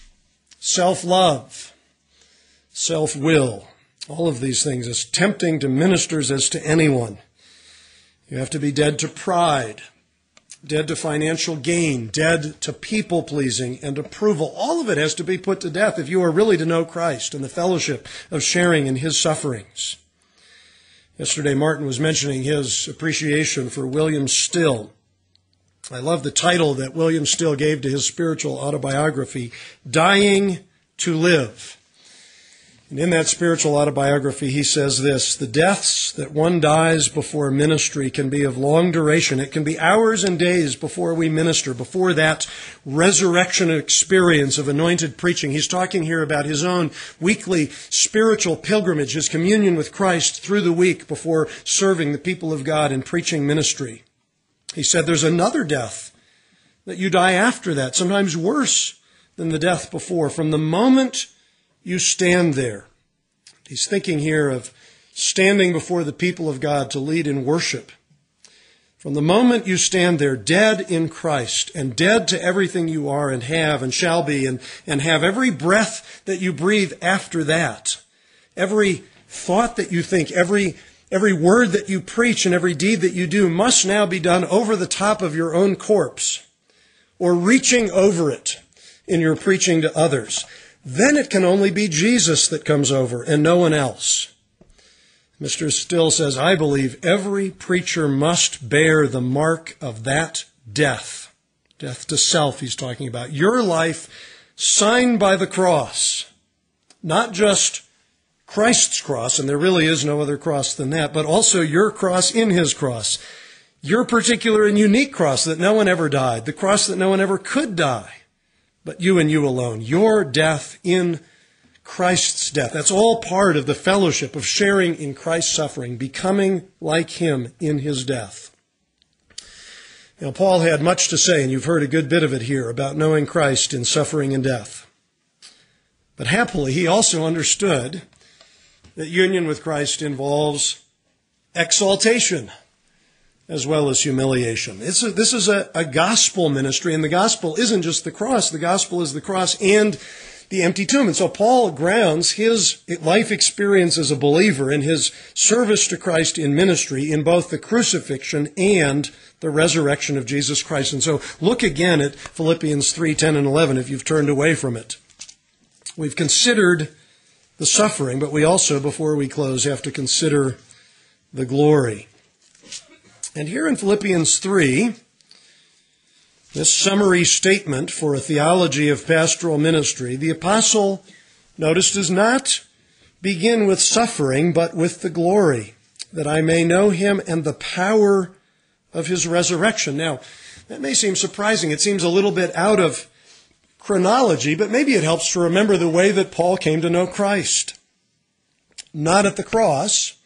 self-love, self-will. All of these things, as tempting to ministers as to anyone. You have to be dead to pride, dead to financial gain, dead to people-pleasing and approval. All of it has to be put to death if you are really to know Christ and the fellowship of sharing in his sufferings. Yesterday, Martin was mentioning his appreciation for William Still. I love the title that William Still gave to his spiritual autobiography, Dying to Live. And in that spiritual autobiography, he says this, the deaths that one dies before ministry can be of long duration. It can be hours and days before we minister, before that resurrection experience of anointed preaching. He's talking here about his own weekly spiritual pilgrimage, his communion with Christ through the week before serving the people of God in preaching ministry. He said there's another death that you die after that, sometimes worse than the death before. From the moment you stand there. He's thinking here of standing before the people of God to lead in worship. From the moment you stand there, dead in Christ and dead to everything you are and have and shall be and, and have every breath that you breathe after that, every thought that you think, every, every word that you preach and every deed that you do must now be done over the top of your own corpse. or reaching over it in your preaching to others, then it can only be Jesus that comes over and no one else. Mister Still says, I believe every preacher must bear the mark of that death. Death to self he's talking about. Your life signed by the cross. Not just Christ's cross, and there really is no other cross than that, but also your cross in his cross. Your particular and unique cross that no one ever died. The cross that no one ever could die. But you and you alone. Your death in Christ's death. That's all part of the fellowship of sharing in Christ's suffering, becoming like him in his death. Now, Paul had much to say, and you've heard a good bit of it here, about knowing Christ in suffering and death. But happily, he also understood that union with Christ involves exaltation as well as humiliation. It's a, this is a, a gospel ministry, and the gospel isn't just the cross. The gospel is the cross and the empty tomb. And so Paul grounds his life experience as a believer and his service to Christ in ministry in both the crucifixion and the resurrection of Jesus Christ. And so look again at Philippians three, ten, and eleven if you've turned away from it. We've considered the suffering, but we also, before we close, have to consider the glory. And here in Philippians three, this summary statement for a theology of pastoral ministry, the apostle, notice, does not begin with suffering, but with the glory, that I may know him and the power of his resurrection. Now, that may seem surprising. It seems a little bit out of chronology, but maybe it helps to remember the way that Paul came to know Christ. Not at the cross,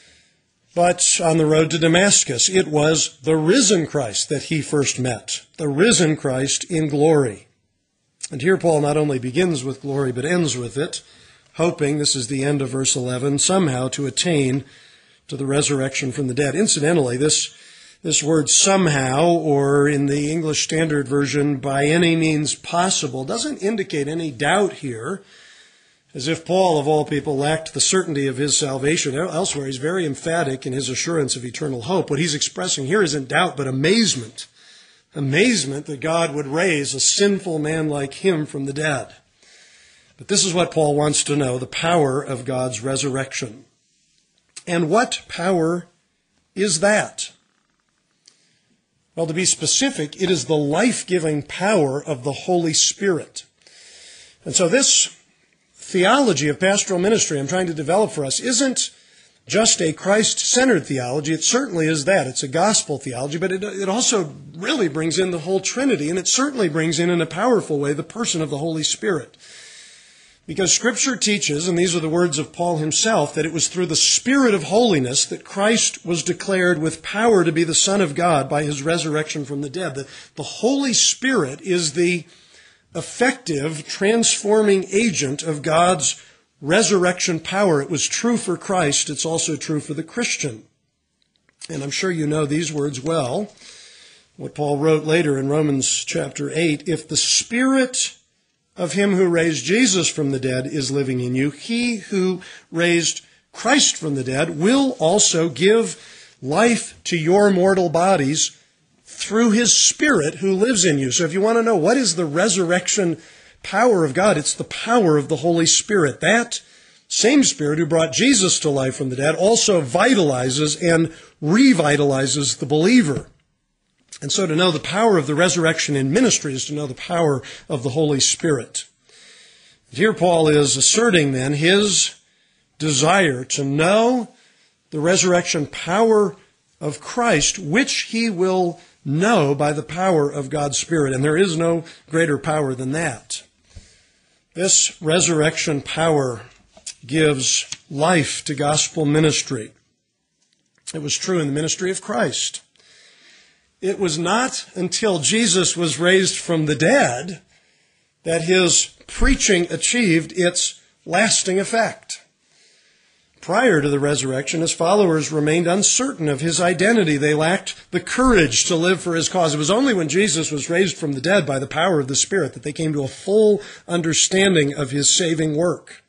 but on the road to Damascus. It was the risen Christ that he first met, the risen Christ in glory. And here Paul not only begins with glory, but ends with it, hoping, this is the end of verse eleven, somehow to attain to the resurrection from the dead. Incidentally, this, this word somehow, or in the English Standard Version, by any means possible, doesn't indicate any doubt here, as if Paul, of all people, lacked the certainty of his salvation. Elsewhere, he's very emphatic in his assurance of eternal hope. What he's expressing here isn't doubt, but amazement. Amazement that God would raise a sinful man like him from the dead. But this is what Paul wants to know, the power of God's resurrection. And what power is that? Well, to be specific, it is the life-giving power of the Holy Spirit. And so this theology of pastoral ministry I'm trying to develop for us isn't just a Christ-centered theology. It certainly is that. It's a gospel theology, but it, it also really brings in the whole Trinity, and it certainly brings in, in a powerful way, the person of the Holy Spirit. Because Scripture teaches, and these are the words of Paul himself, that it was through the Spirit of holiness that Christ was declared with power to be the Son of God by his resurrection from the dead. The, the Holy Spirit is the effective, transforming agent of God's resurrection power. It was true for Christ. It's also true for the Christian. And I'm sure you know these words well. What Paul wrote later in Romans chapter eight, if the Spirit of him who raised Jesus from the dead is living in you, he who raised Christ from the dead will also give life to your mortal bodies through his Spirit who lives in you. So if you want to know what is the resurrection power of God, it's the power of the Holy Spirit. That same Spirit who brought Jesus to life from the dead also vitalizes and revitalizes the believer. And so to know the power of the resurrection in ministry is to know the power of the Holy Spirit. Here Paul is asserting then his desire to know the resurrection power of Christ, which he will know by the power of God's Spirit. And there is no greater power than that. This resurrection power gives life to gospel ministry. It was true in the ministry of Christ. It was not until Jesus was raised from the dead that his preaching achieved its lasting effect. Prior to the resurrection, his followers remained uncertain of his identity. They lacked the courage to live for his cause. It was only when Jesus was raised from the dead by the power of the Spirit that they came to a full understanding of his saving work.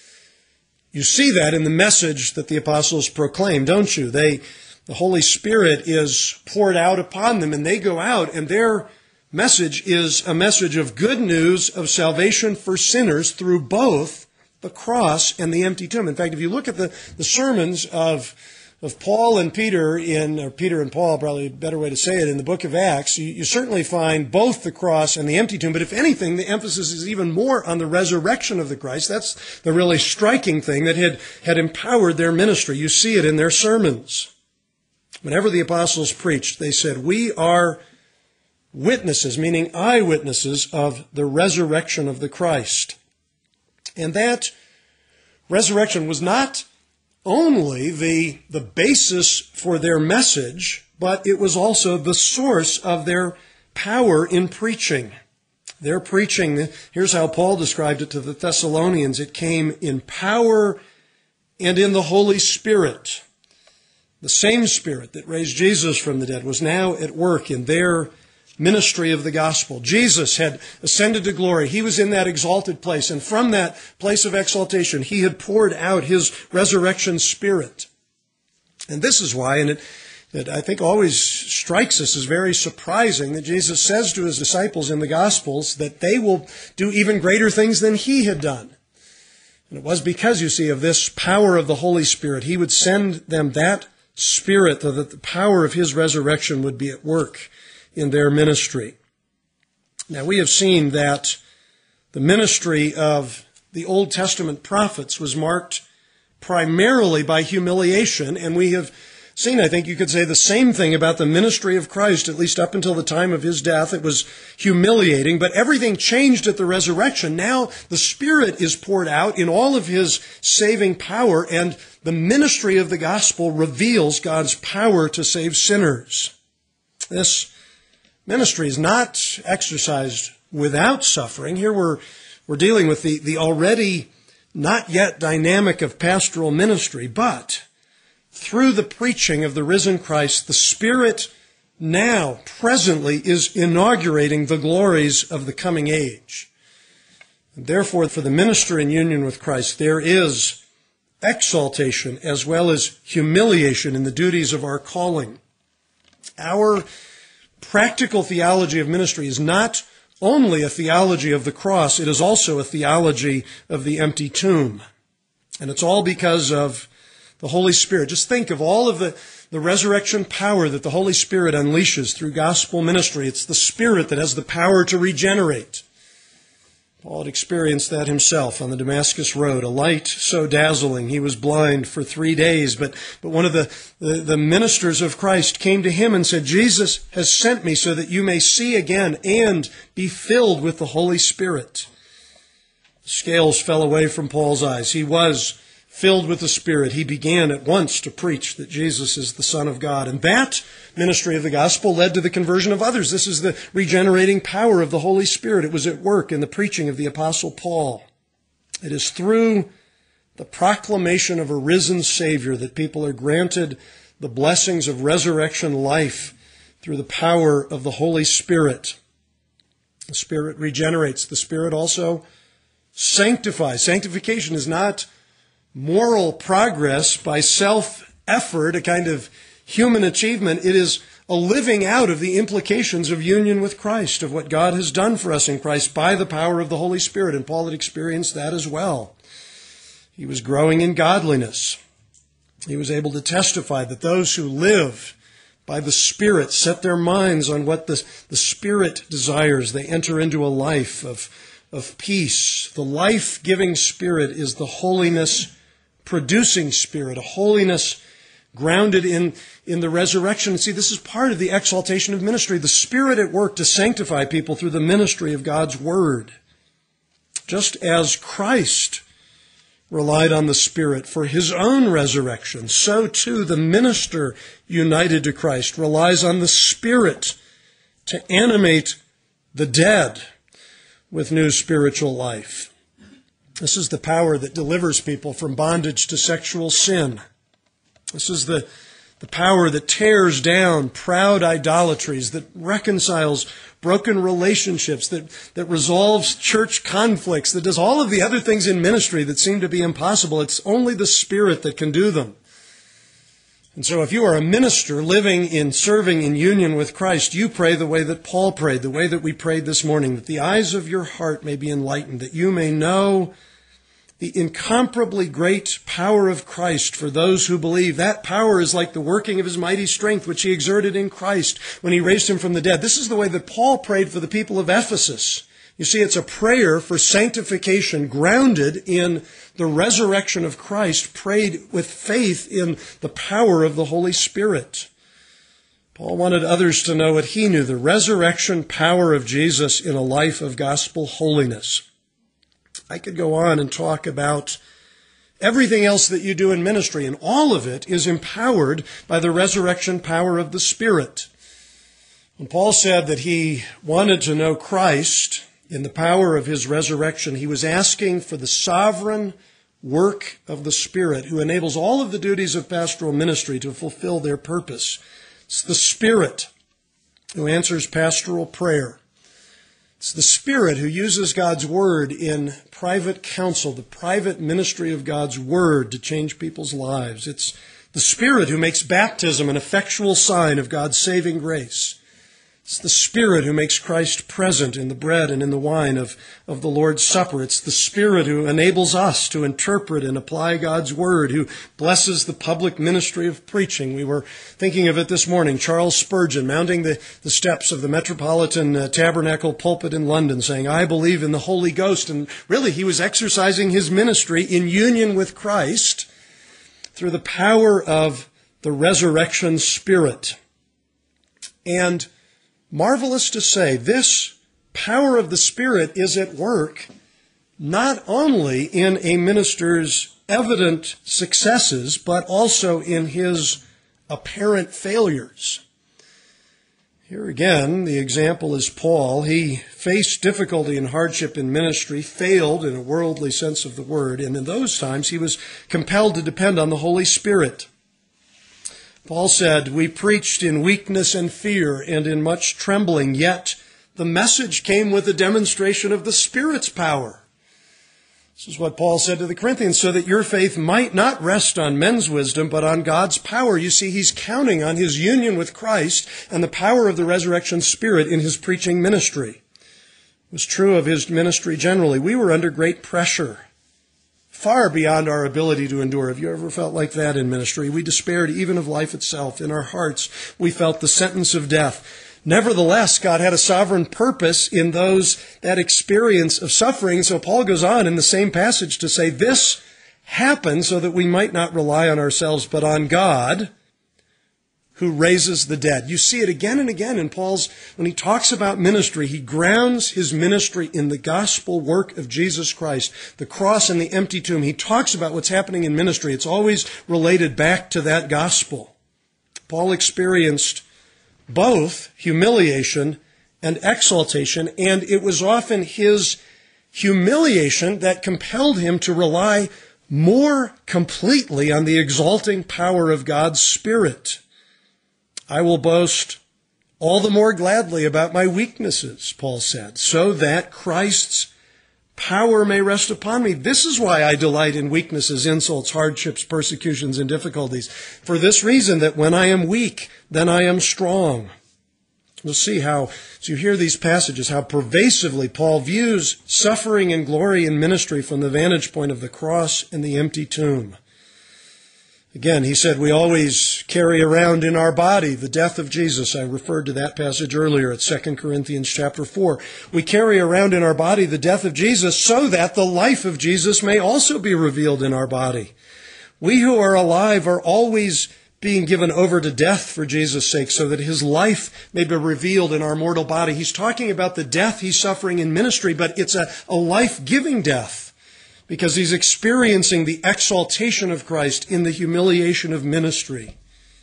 You see that in the message that the apostles proclaim, don't you? They, the Holy Spirit is poured out upon them, and they go out and they're message is a message of good news of salvation for sinners through both the cross and the empty tomb. In fact, if you look at the, the sermons of, of Paul and Peter, in or Peter and Paul, probably a better way to say it, in the book of Acts, you, you certainly find both the cross and the empty tomb. But if anything, the emphasis is even more on the resurrection of the Christ. That's the really striking thing that had, had empowered their ministry. You see it in their sermons. Whenever the apostles preached, they said, "We are witnesses," meaning eyewitnesses of the resurrection of the Christ. And that resurrection was not only the, the basis for their message, but it was also the source of their power in preaching. Their preaching, here's how Paul described it to the Thessalonians: it came in power and in the Holy Spirit. The same Spirit that raised Jesus from the dead was now at work in their ministry of the gospel. Jesus had ascended to glory. He was in that exalted place. And from that place of exaltation, he had poured out his resurrection Spirit. And this is why, and it, it I think always strikes us as very surprising, that Jesus says to his disciples in the Gospels that they will do even greater things than he had done. And it was because, you see, of this power of the Holy Spirit. He would send them that Spirit, so that the power of his resurrection would be at work in their ministry. Now, we have seen that the ministry of the Old Testament prophets was marked primarily by humiliation, and we have seen, I think you could say, the same thing about the ministry of Christ, at least up until the time of his death. It was humiliating, but everything changed at the resurrection. Now the Spirit is poured out in all of his saving power, and the ministry of the gospel reveals God's power to save sinners. This ministry is not exercised without suffering. Here we're, we're dealing with the, the already not yet dynamic of pastoral ministry, but through the preaching of the risen Christ, the Spirit now, presently, is inaugurating the glories of the coming age. And therefore, for the minister in union with Christ, there is exaltation as well as humiliation in the duties of our calling. Our practical theology of ministry is not only a theology of the cross, it is also a theology of the empty tomb. And it's all because of the Holy Spirit. Just think of all of the, the resurrection power that the Holy Spirit unleashes through gospel ministry. It's the Spirit that has the power to regenerate. Paul had experienced that himself on the Damascus Road, a light so dazzling he was blind for three days. But, but one of the, the, the ministers of Christ came to him and said, "Jesus has sent me so that you may see again and be filled with the Holy Spirit." The scales fell away from Paul's eyes. He was filled with the Spirit. He began at once to preach that Jesus is the Son of God. And that ministry of the gospel led to the conversion of others. This is the regenerating power of the Holy Spirit. It was at work in the preaching of the Apostle Paul. It is through the proclamation of a risen Savior that people are granted the blessings of resurrection life through the power of the Holy Spirit. The Spirit regenerates. The Spirit also sanctifies. Sanctification is not moral progress by self-effort, a kind of human achievement. It is a living out of the implications of union with Christ, of what God has done for us in Christ by the power of the Holy Spirit. And Paul had experienced that as well. He was growing in godliness. He was able to testify that those who live by the Spirit set their minds on what the, the Spirit desires. They enter into a life of, of peace. The life-giving Spirit is the holiness producing Spirit, a holiness grounded in, in the resurrection. And see, this is part of the exaltation of ministry, the Spirit at work to sanctify people through the ministry of God's Word. Just as Christ relied on the Spirit for his own resurrection, so too the minister united to Christ relies on the Spirit to animate the dead with new spiritual life. This is the power that delivers people from bondage to sexual sin. This is the, the power that tears down proud idolatries, that reconciles broken relationships, that, that resolves church conflicts, that does all of the other things in ministry that seem to be impossible. It's only the Spirit that can do them. And so if you are a minister living in serving in union with Christ, you pray the way that Paul prayed, the way that we prayed this morning, that the eyes of your heart may be enlightened, that you may know the incomparably great power of Christ for those who believe. That power is like the working of his mighty strength, which he exerted in Christ when he raised him from the dead. This is the way that Paul prayed for the people of Ephesus. You see, it's a prayer for sanctification grounded in the resurrection of Christ, prayed with faith in the power of the Holy Spirit. Paul wanted others to know what he knew, the resurrection power of Jesus in a life of gospel holiness. I could go on and talk about everything else that you do in ministry, and all of it is empowered by the resurrection power of the Spirit. When Paul said that he wanted to know Christ in the power of his resurrection, he was asking for the sovereign work of the Spirit who enables all of the duties of pastoral ministry to fulfill their purpose. It's the Spirit who answers pastoral prayer. It's the Spirit who uses God's Word in private counsel, the private ministry of God's Word to change people's lives. It's the Spirit who makes baptism an effectual sign of God's saving grace. It's the Spirit who makes Christ present in the bread and in the wine of, of the Lord's Supper. It's the Spirit who enables us to interpret and apply God's Word, who blesses the public ministry of preaching. We were thinking of it this morning. Charles Spurgeon mounting the, the steps of the Metropolitan uh, Tabernacle pulpit in London saying, "I believe in the Holy Ghost." And really, he was exercising his ministry in union with Christ through the power of the resurrection Spirit. And marvelous to say, this power of the Spirit is at work not only in a minister's evident successes, but also in his apparent failures. Here again, the example is Paul. He faced difficulty and hardship in ministry, failed in a worldly sense of the word, and in those times he was compelled to depend on the Holy Spirit. Paul said, "We preached in weakness and fear and in much trembling, yet the message came with a demonstration of the Spirit's power." This is what Paul said to the Corinthians, "so that your faith might not rest on men's wisdom, but on God's power." You see, he's counting on his union with Christ and the power of the resurrection Spirit in his preaching ministry. It was true of his ministry generally. We were under great pressure, far beyond our ability to endure. Have you ever felt like that in ministry? We despaired even of life itself. In our hearts, we felt the sentence of death. Nevertheless, God had a sovereign purpose in those, that experience of suffering. So Paul goes on in the same passage to say, this happened so that we might not rely on ourselves, but on God, who raises the dead. You see it again and again in Paul's, when he talks about ministry, he grounds his ministry in the gospel work of Jesus Christ, the cross and the empty tomb. He talks about what's happening in ministry. It's always related back to that gospel. Paul experienced both humiliation and exaltation, and it was often his humiliation that compelled him to rely more completely on the exalting power of God's Spirit. "I will boast all the more gladly about my weaknesses," Paul said, "so that Christ's power may rest upon me. This is why I delight in weaknesses, insults, hardships, persecutions, and difficulties. For this reason, that when I am weak, then I am strong." We'll see how, as you hear these passages, how pervasively Paul views suffering and glory in ministry from the vantage point of the cross and the empty tomb. Again, he said we always carry around in our body the death of Jesus. I referred to that passage earlier at Second Corinthians chapter four. We carry around in our body the death of Jesus so that the life of Jesus may also be revealed in our body. We who are alive are always being given over to death for Jesus' sake so that his life may be revealed in our mortal body. He's talking about the death he's suffering in ministry, but it's a, a life-giving death, because he's experiencing the exaltation of Christ in the humiliation of ministry.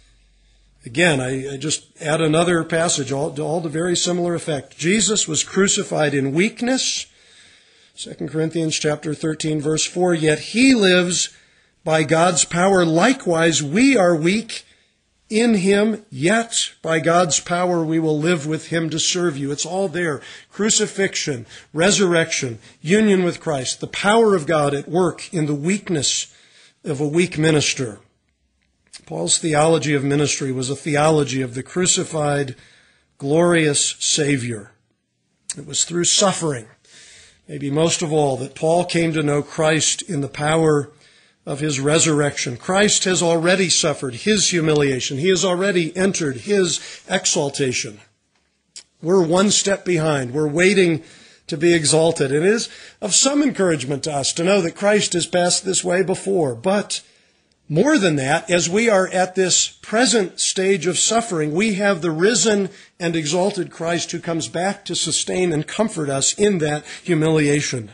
Again, I, I just add another passage, all, all to very similar effect. Jesus was crucified in weakness. Second Corinthians chapter thirteen, verse four, "Yet he lives by God's power. Likewise, we are weak in him, yet by God's power we will live with him to serve you." It's all there. Crucifixion, resurrection, union with Christ, the power of God at work in the weakness of a weak minister. Paul's theology of ministry was a theology of the crucified, glorious Savior. It was through suffering, maybe most of all, that Paul came to know Christ in the power of his resurrection. Christ has already suffered his humiliation. He has already entered his exaltation. We're one step behind. We're waiting to be exalted. It is of some encouragement to us to know that Christ has passed this way before. But more than that, as we are at this present stage of suffering, we have the risen and exalted Christ who comes back to sustain and comfort us in that humiliation.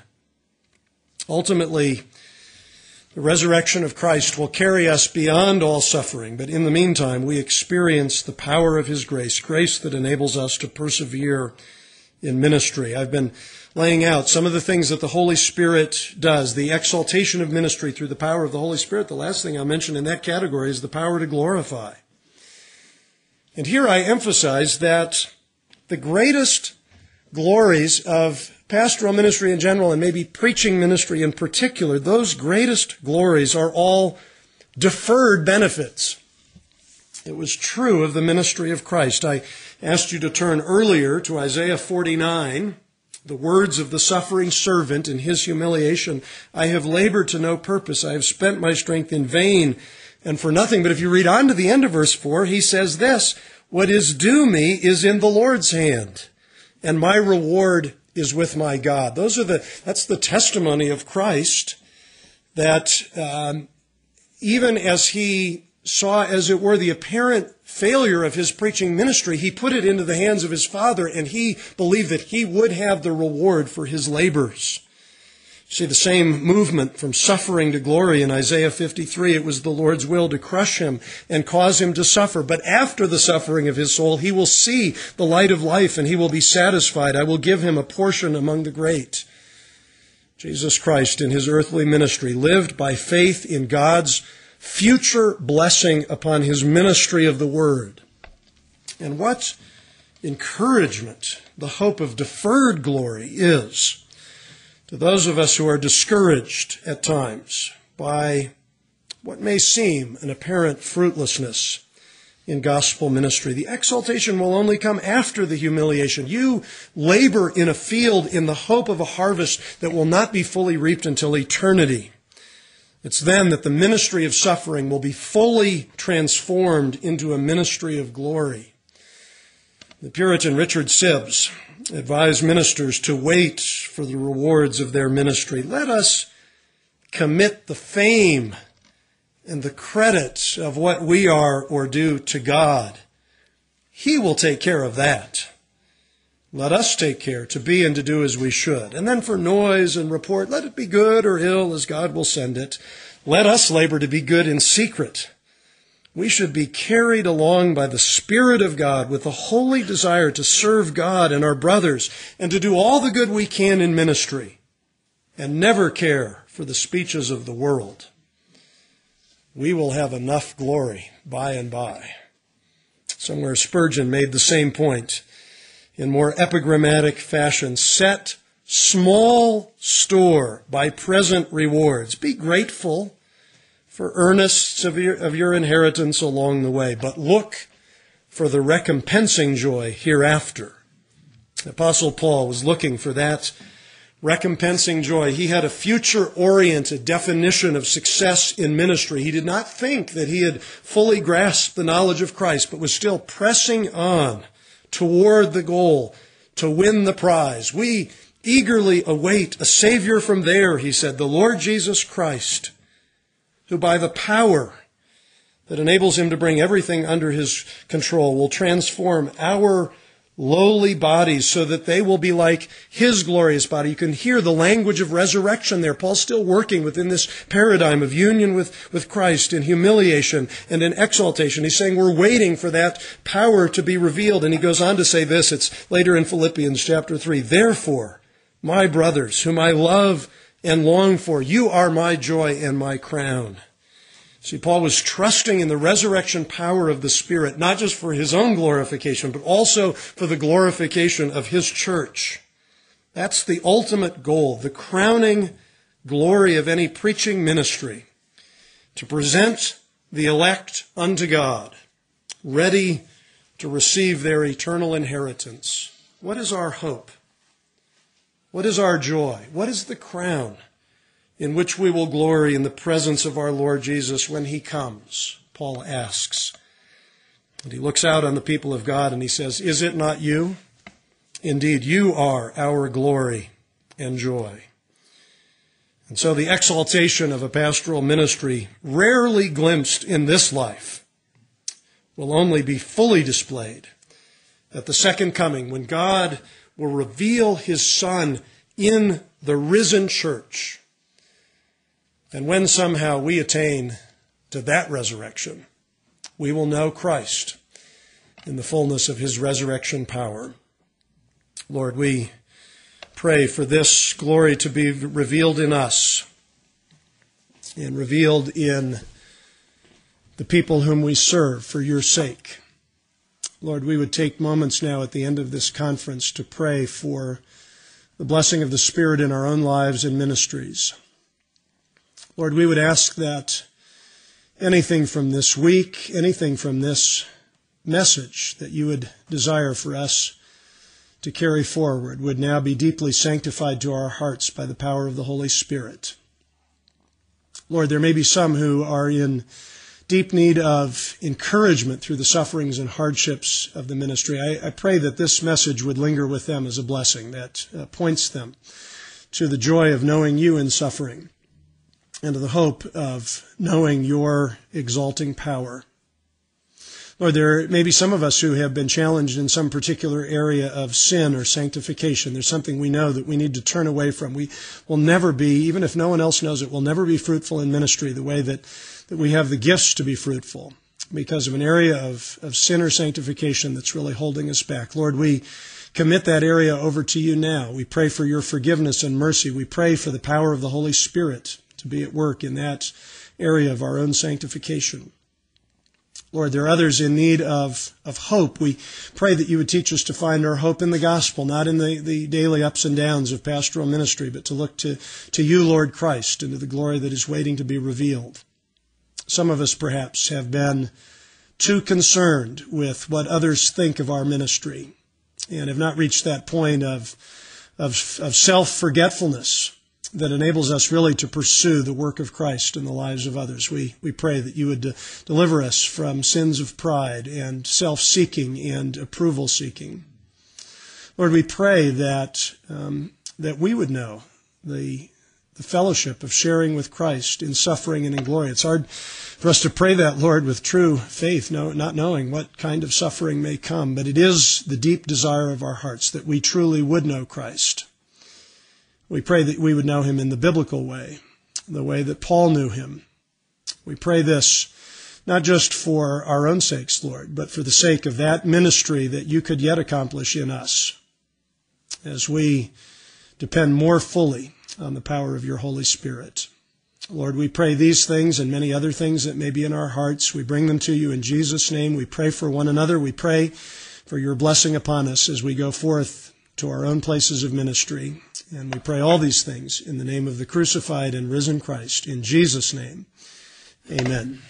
Ultimately, the resurrection of Christ will carry us beyond all suffering, but in the meantime, we experience the power of his grace, grace that enables us to persevere in ministry. I've been laying out some of the things that the Holy Spirit does, the exaltation of ministry through the power of the Holy Spirit. The last thing I'll mention in that category is the power to glorify. And here I emphasize that the greatest glories of pastoral ministry in general, and maybe preaching ministry in particular, those greatest glories are all deferred benefits. It was true of the ministry of Christ. I asked you to turn earlier to Isaiah forty-nine, the words of the suffering servant in his humiliation. I have labored to no purpose. I have spent my strength in vain and for nothing. But if you read on to the end of verse four, he says this, what is due me is in the Lord's hand, and my reward is with my God. Those are the, that's the testimony of Christ, that um, even as he saw, as it were, the apparent failure of his preaching ministry, he put it into the hands of his Father, and he believed that he would have the reward for his labors. See the same movement from suffering to glory in Isaiah fifty-three. It was the Lord's will to crush him and cause him to suffer. But after the suffering of his soul, he will see the light of life and he will be satisfied. I will give him a portion among the great. Jesus Christ in his earthly ministry lived by faith in God's future blessing upon his ministry of the word. And what encouragement the hope of deferred glory is to those of us who are discouraged at times by what may seem an apparent fruitlessness in gospel ministry. The exaltation will only come after the humiliation. You labor in a field in the hope of a harvest that will not be fully reaped until eternity. It's then that the ministry of suffering will be fully transformed into a ministry of glory. The Puritan Richard Sibbes advised ministers to wait for the rewards of their ministry. Let us commit the fame and the credit of what we are or do to God. He will take care of that. Let us take care to be and to do as we should. And then for noise and report, let it be good or ill as God will send it. Let us labor to be good in secret. We should be carried along by the Spirit of God with a holy desire to serve God and our brothers and to do all the good we can in ministry and never care for the speeches of the world. We will have enough glory by and by. Somewhere Spurgeon made the same point in more epigrammatic fashion. Set small store by present rewards. Be grateful for earnests of your, of your inheritance along the way, but look for the recompensing joy hereafter. The Apostle Paul was looking for that recompensing joy. He had a future-oriented definition of success in ministry. He did not think that he had fully grasped the knowledge of Christ, but was still pressing on toward the goal to win the prize. We eagerly await a Savior from there, he said, the Lord Jesus Christ, who by the power that enables him to bring everything under his control will transform our lowly bodies so that they will be like his glorious body. You can hear the language of resurrection there. Paul's still working within this paradigm of union with, with Christ in humiliation and in exaltation. He's saying we're waiting for that power to be revealed. And he goes on to say this, it's later in Philippians chapter three. Therefore, my brothers, whom I love and long for, you are my joy and my crown. See, Paul was trusting in the resurrection power of the Spirit, not just for his own glorification, but also for the glorification of his church. That's the ultimate goal, the crowning glory of any preaching ministry, to present the elect unto God, ready to receive their eternal inheritance. What is our hope? What is our joy? What is the crown in which we will glory in the presence of our Lord Jesus when he comes? Paul asks. And he looks out on the people of God and he says, is it not you? Indeed, you are our glory and joy. And so the exaltation of a pastoral ministry, rarely glimpsed in this life, will only be fully displayed at the second coming, when God will reveal his Son in the risen church. And when somehow we attain to that resurrection, we will know Christ in the fullness of his resurrection power. Lord, we pray for this glory to be revealed in us and revealed in the people whom we serve for your sake. Lord, we would take moments now at the end of this conference to pray for the blessing of the Spirit in our own lives and ministries. Lord, we would ask that anything from this week, anything from this message that you would desire for us to carry forward would now be deeply sanctified to our hearts by the power of the Holy Spirit. Lord, there may be some who are in deep need of encouragement through the sufferings and hardships of the ministry. I, I pray that this message would linger with them as a blessing that uh, points them to the joy of knowing you in suffering and to the hope of knowing your exalting power. Lord, there may be some of us who have been challenged in some particular area of sin or sanctification. There's something we know that we need to turn away from. We will never be, even if no one else knows it, we'll never be fruitful in ministry the way that, that we have the gifts to be fruitful because of an area of, of sin or sanctification that's really holding us back. Lord, we commit that area over to you now. We pray for your forgiveness and mercy. We pray for the power of the Holy Spirit to be at work in that area of our own sanctification. Lord, there are others in need of, of hope. We pray that you would teach us to find our hope in the gospel, not in the, the daily ups and downs of pastoral ministry, but to look to, to you, Lord Christ, and to the glory that is waiting to be revealed. Some of us, perhaps, have been too concerned with what others think of our ministry and have not reached that point of, of, of self-forgetfulness that enables us really to pursue the work of Christ in the lives of others. We we pray that you would de- deliver us from sins of pride and self-seeking and approval-seeking. Lord, we pray that um, that we would know the the fellowship of sharing with Christ in suffering and in glory. It's hard for us to pray that, Lord, with true faith, no, not knowing what kind of suffering may come, but it is the deep desire of our hearts that we truly would know Christ. We pray that we would know him in the biblical way, the way that Paul knew him. We pray this not just for our own sakes, Lord, but for the sake of that ministry that you could yet accomplish in us as we depend more fully on the power of your Holy Spirit. Lord, we pray these things and many other things that may be in our hearts. We bring them to you in Jesus' name. We pray for one another. We pray for your blessing upon us as we go forth to our own places of ministry. And we pray all these things in the name of the crucified and risen Christ. In Jesus' name, amen.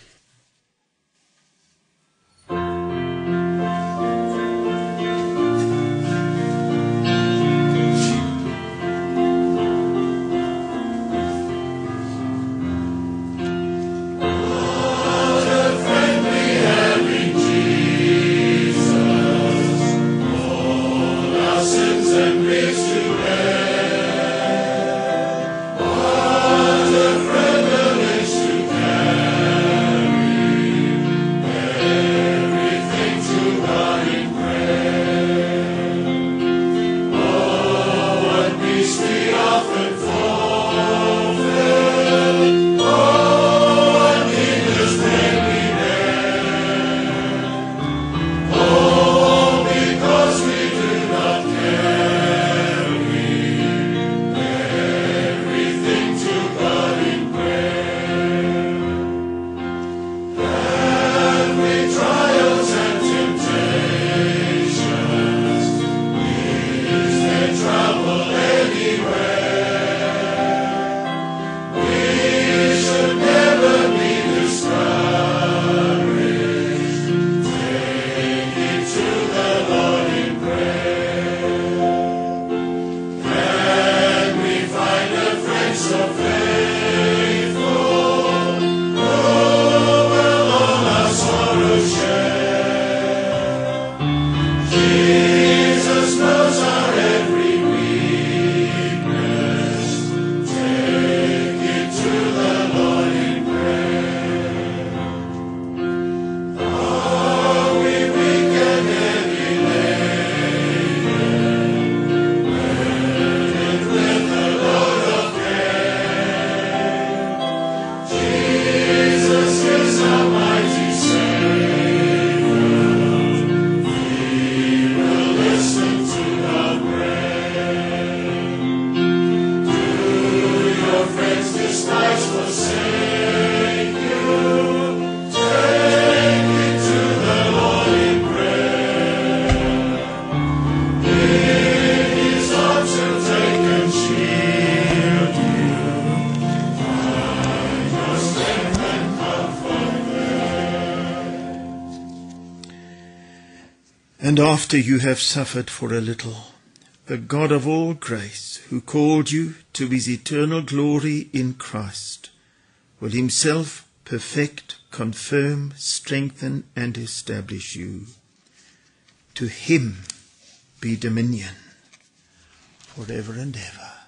What a privilege to carry And after you have suffered for a little, the God of all grace, who called you to his eternal glory in Christ, will himself perfect, confirm, strengthen, and establish you. To him be dominion forever and ever.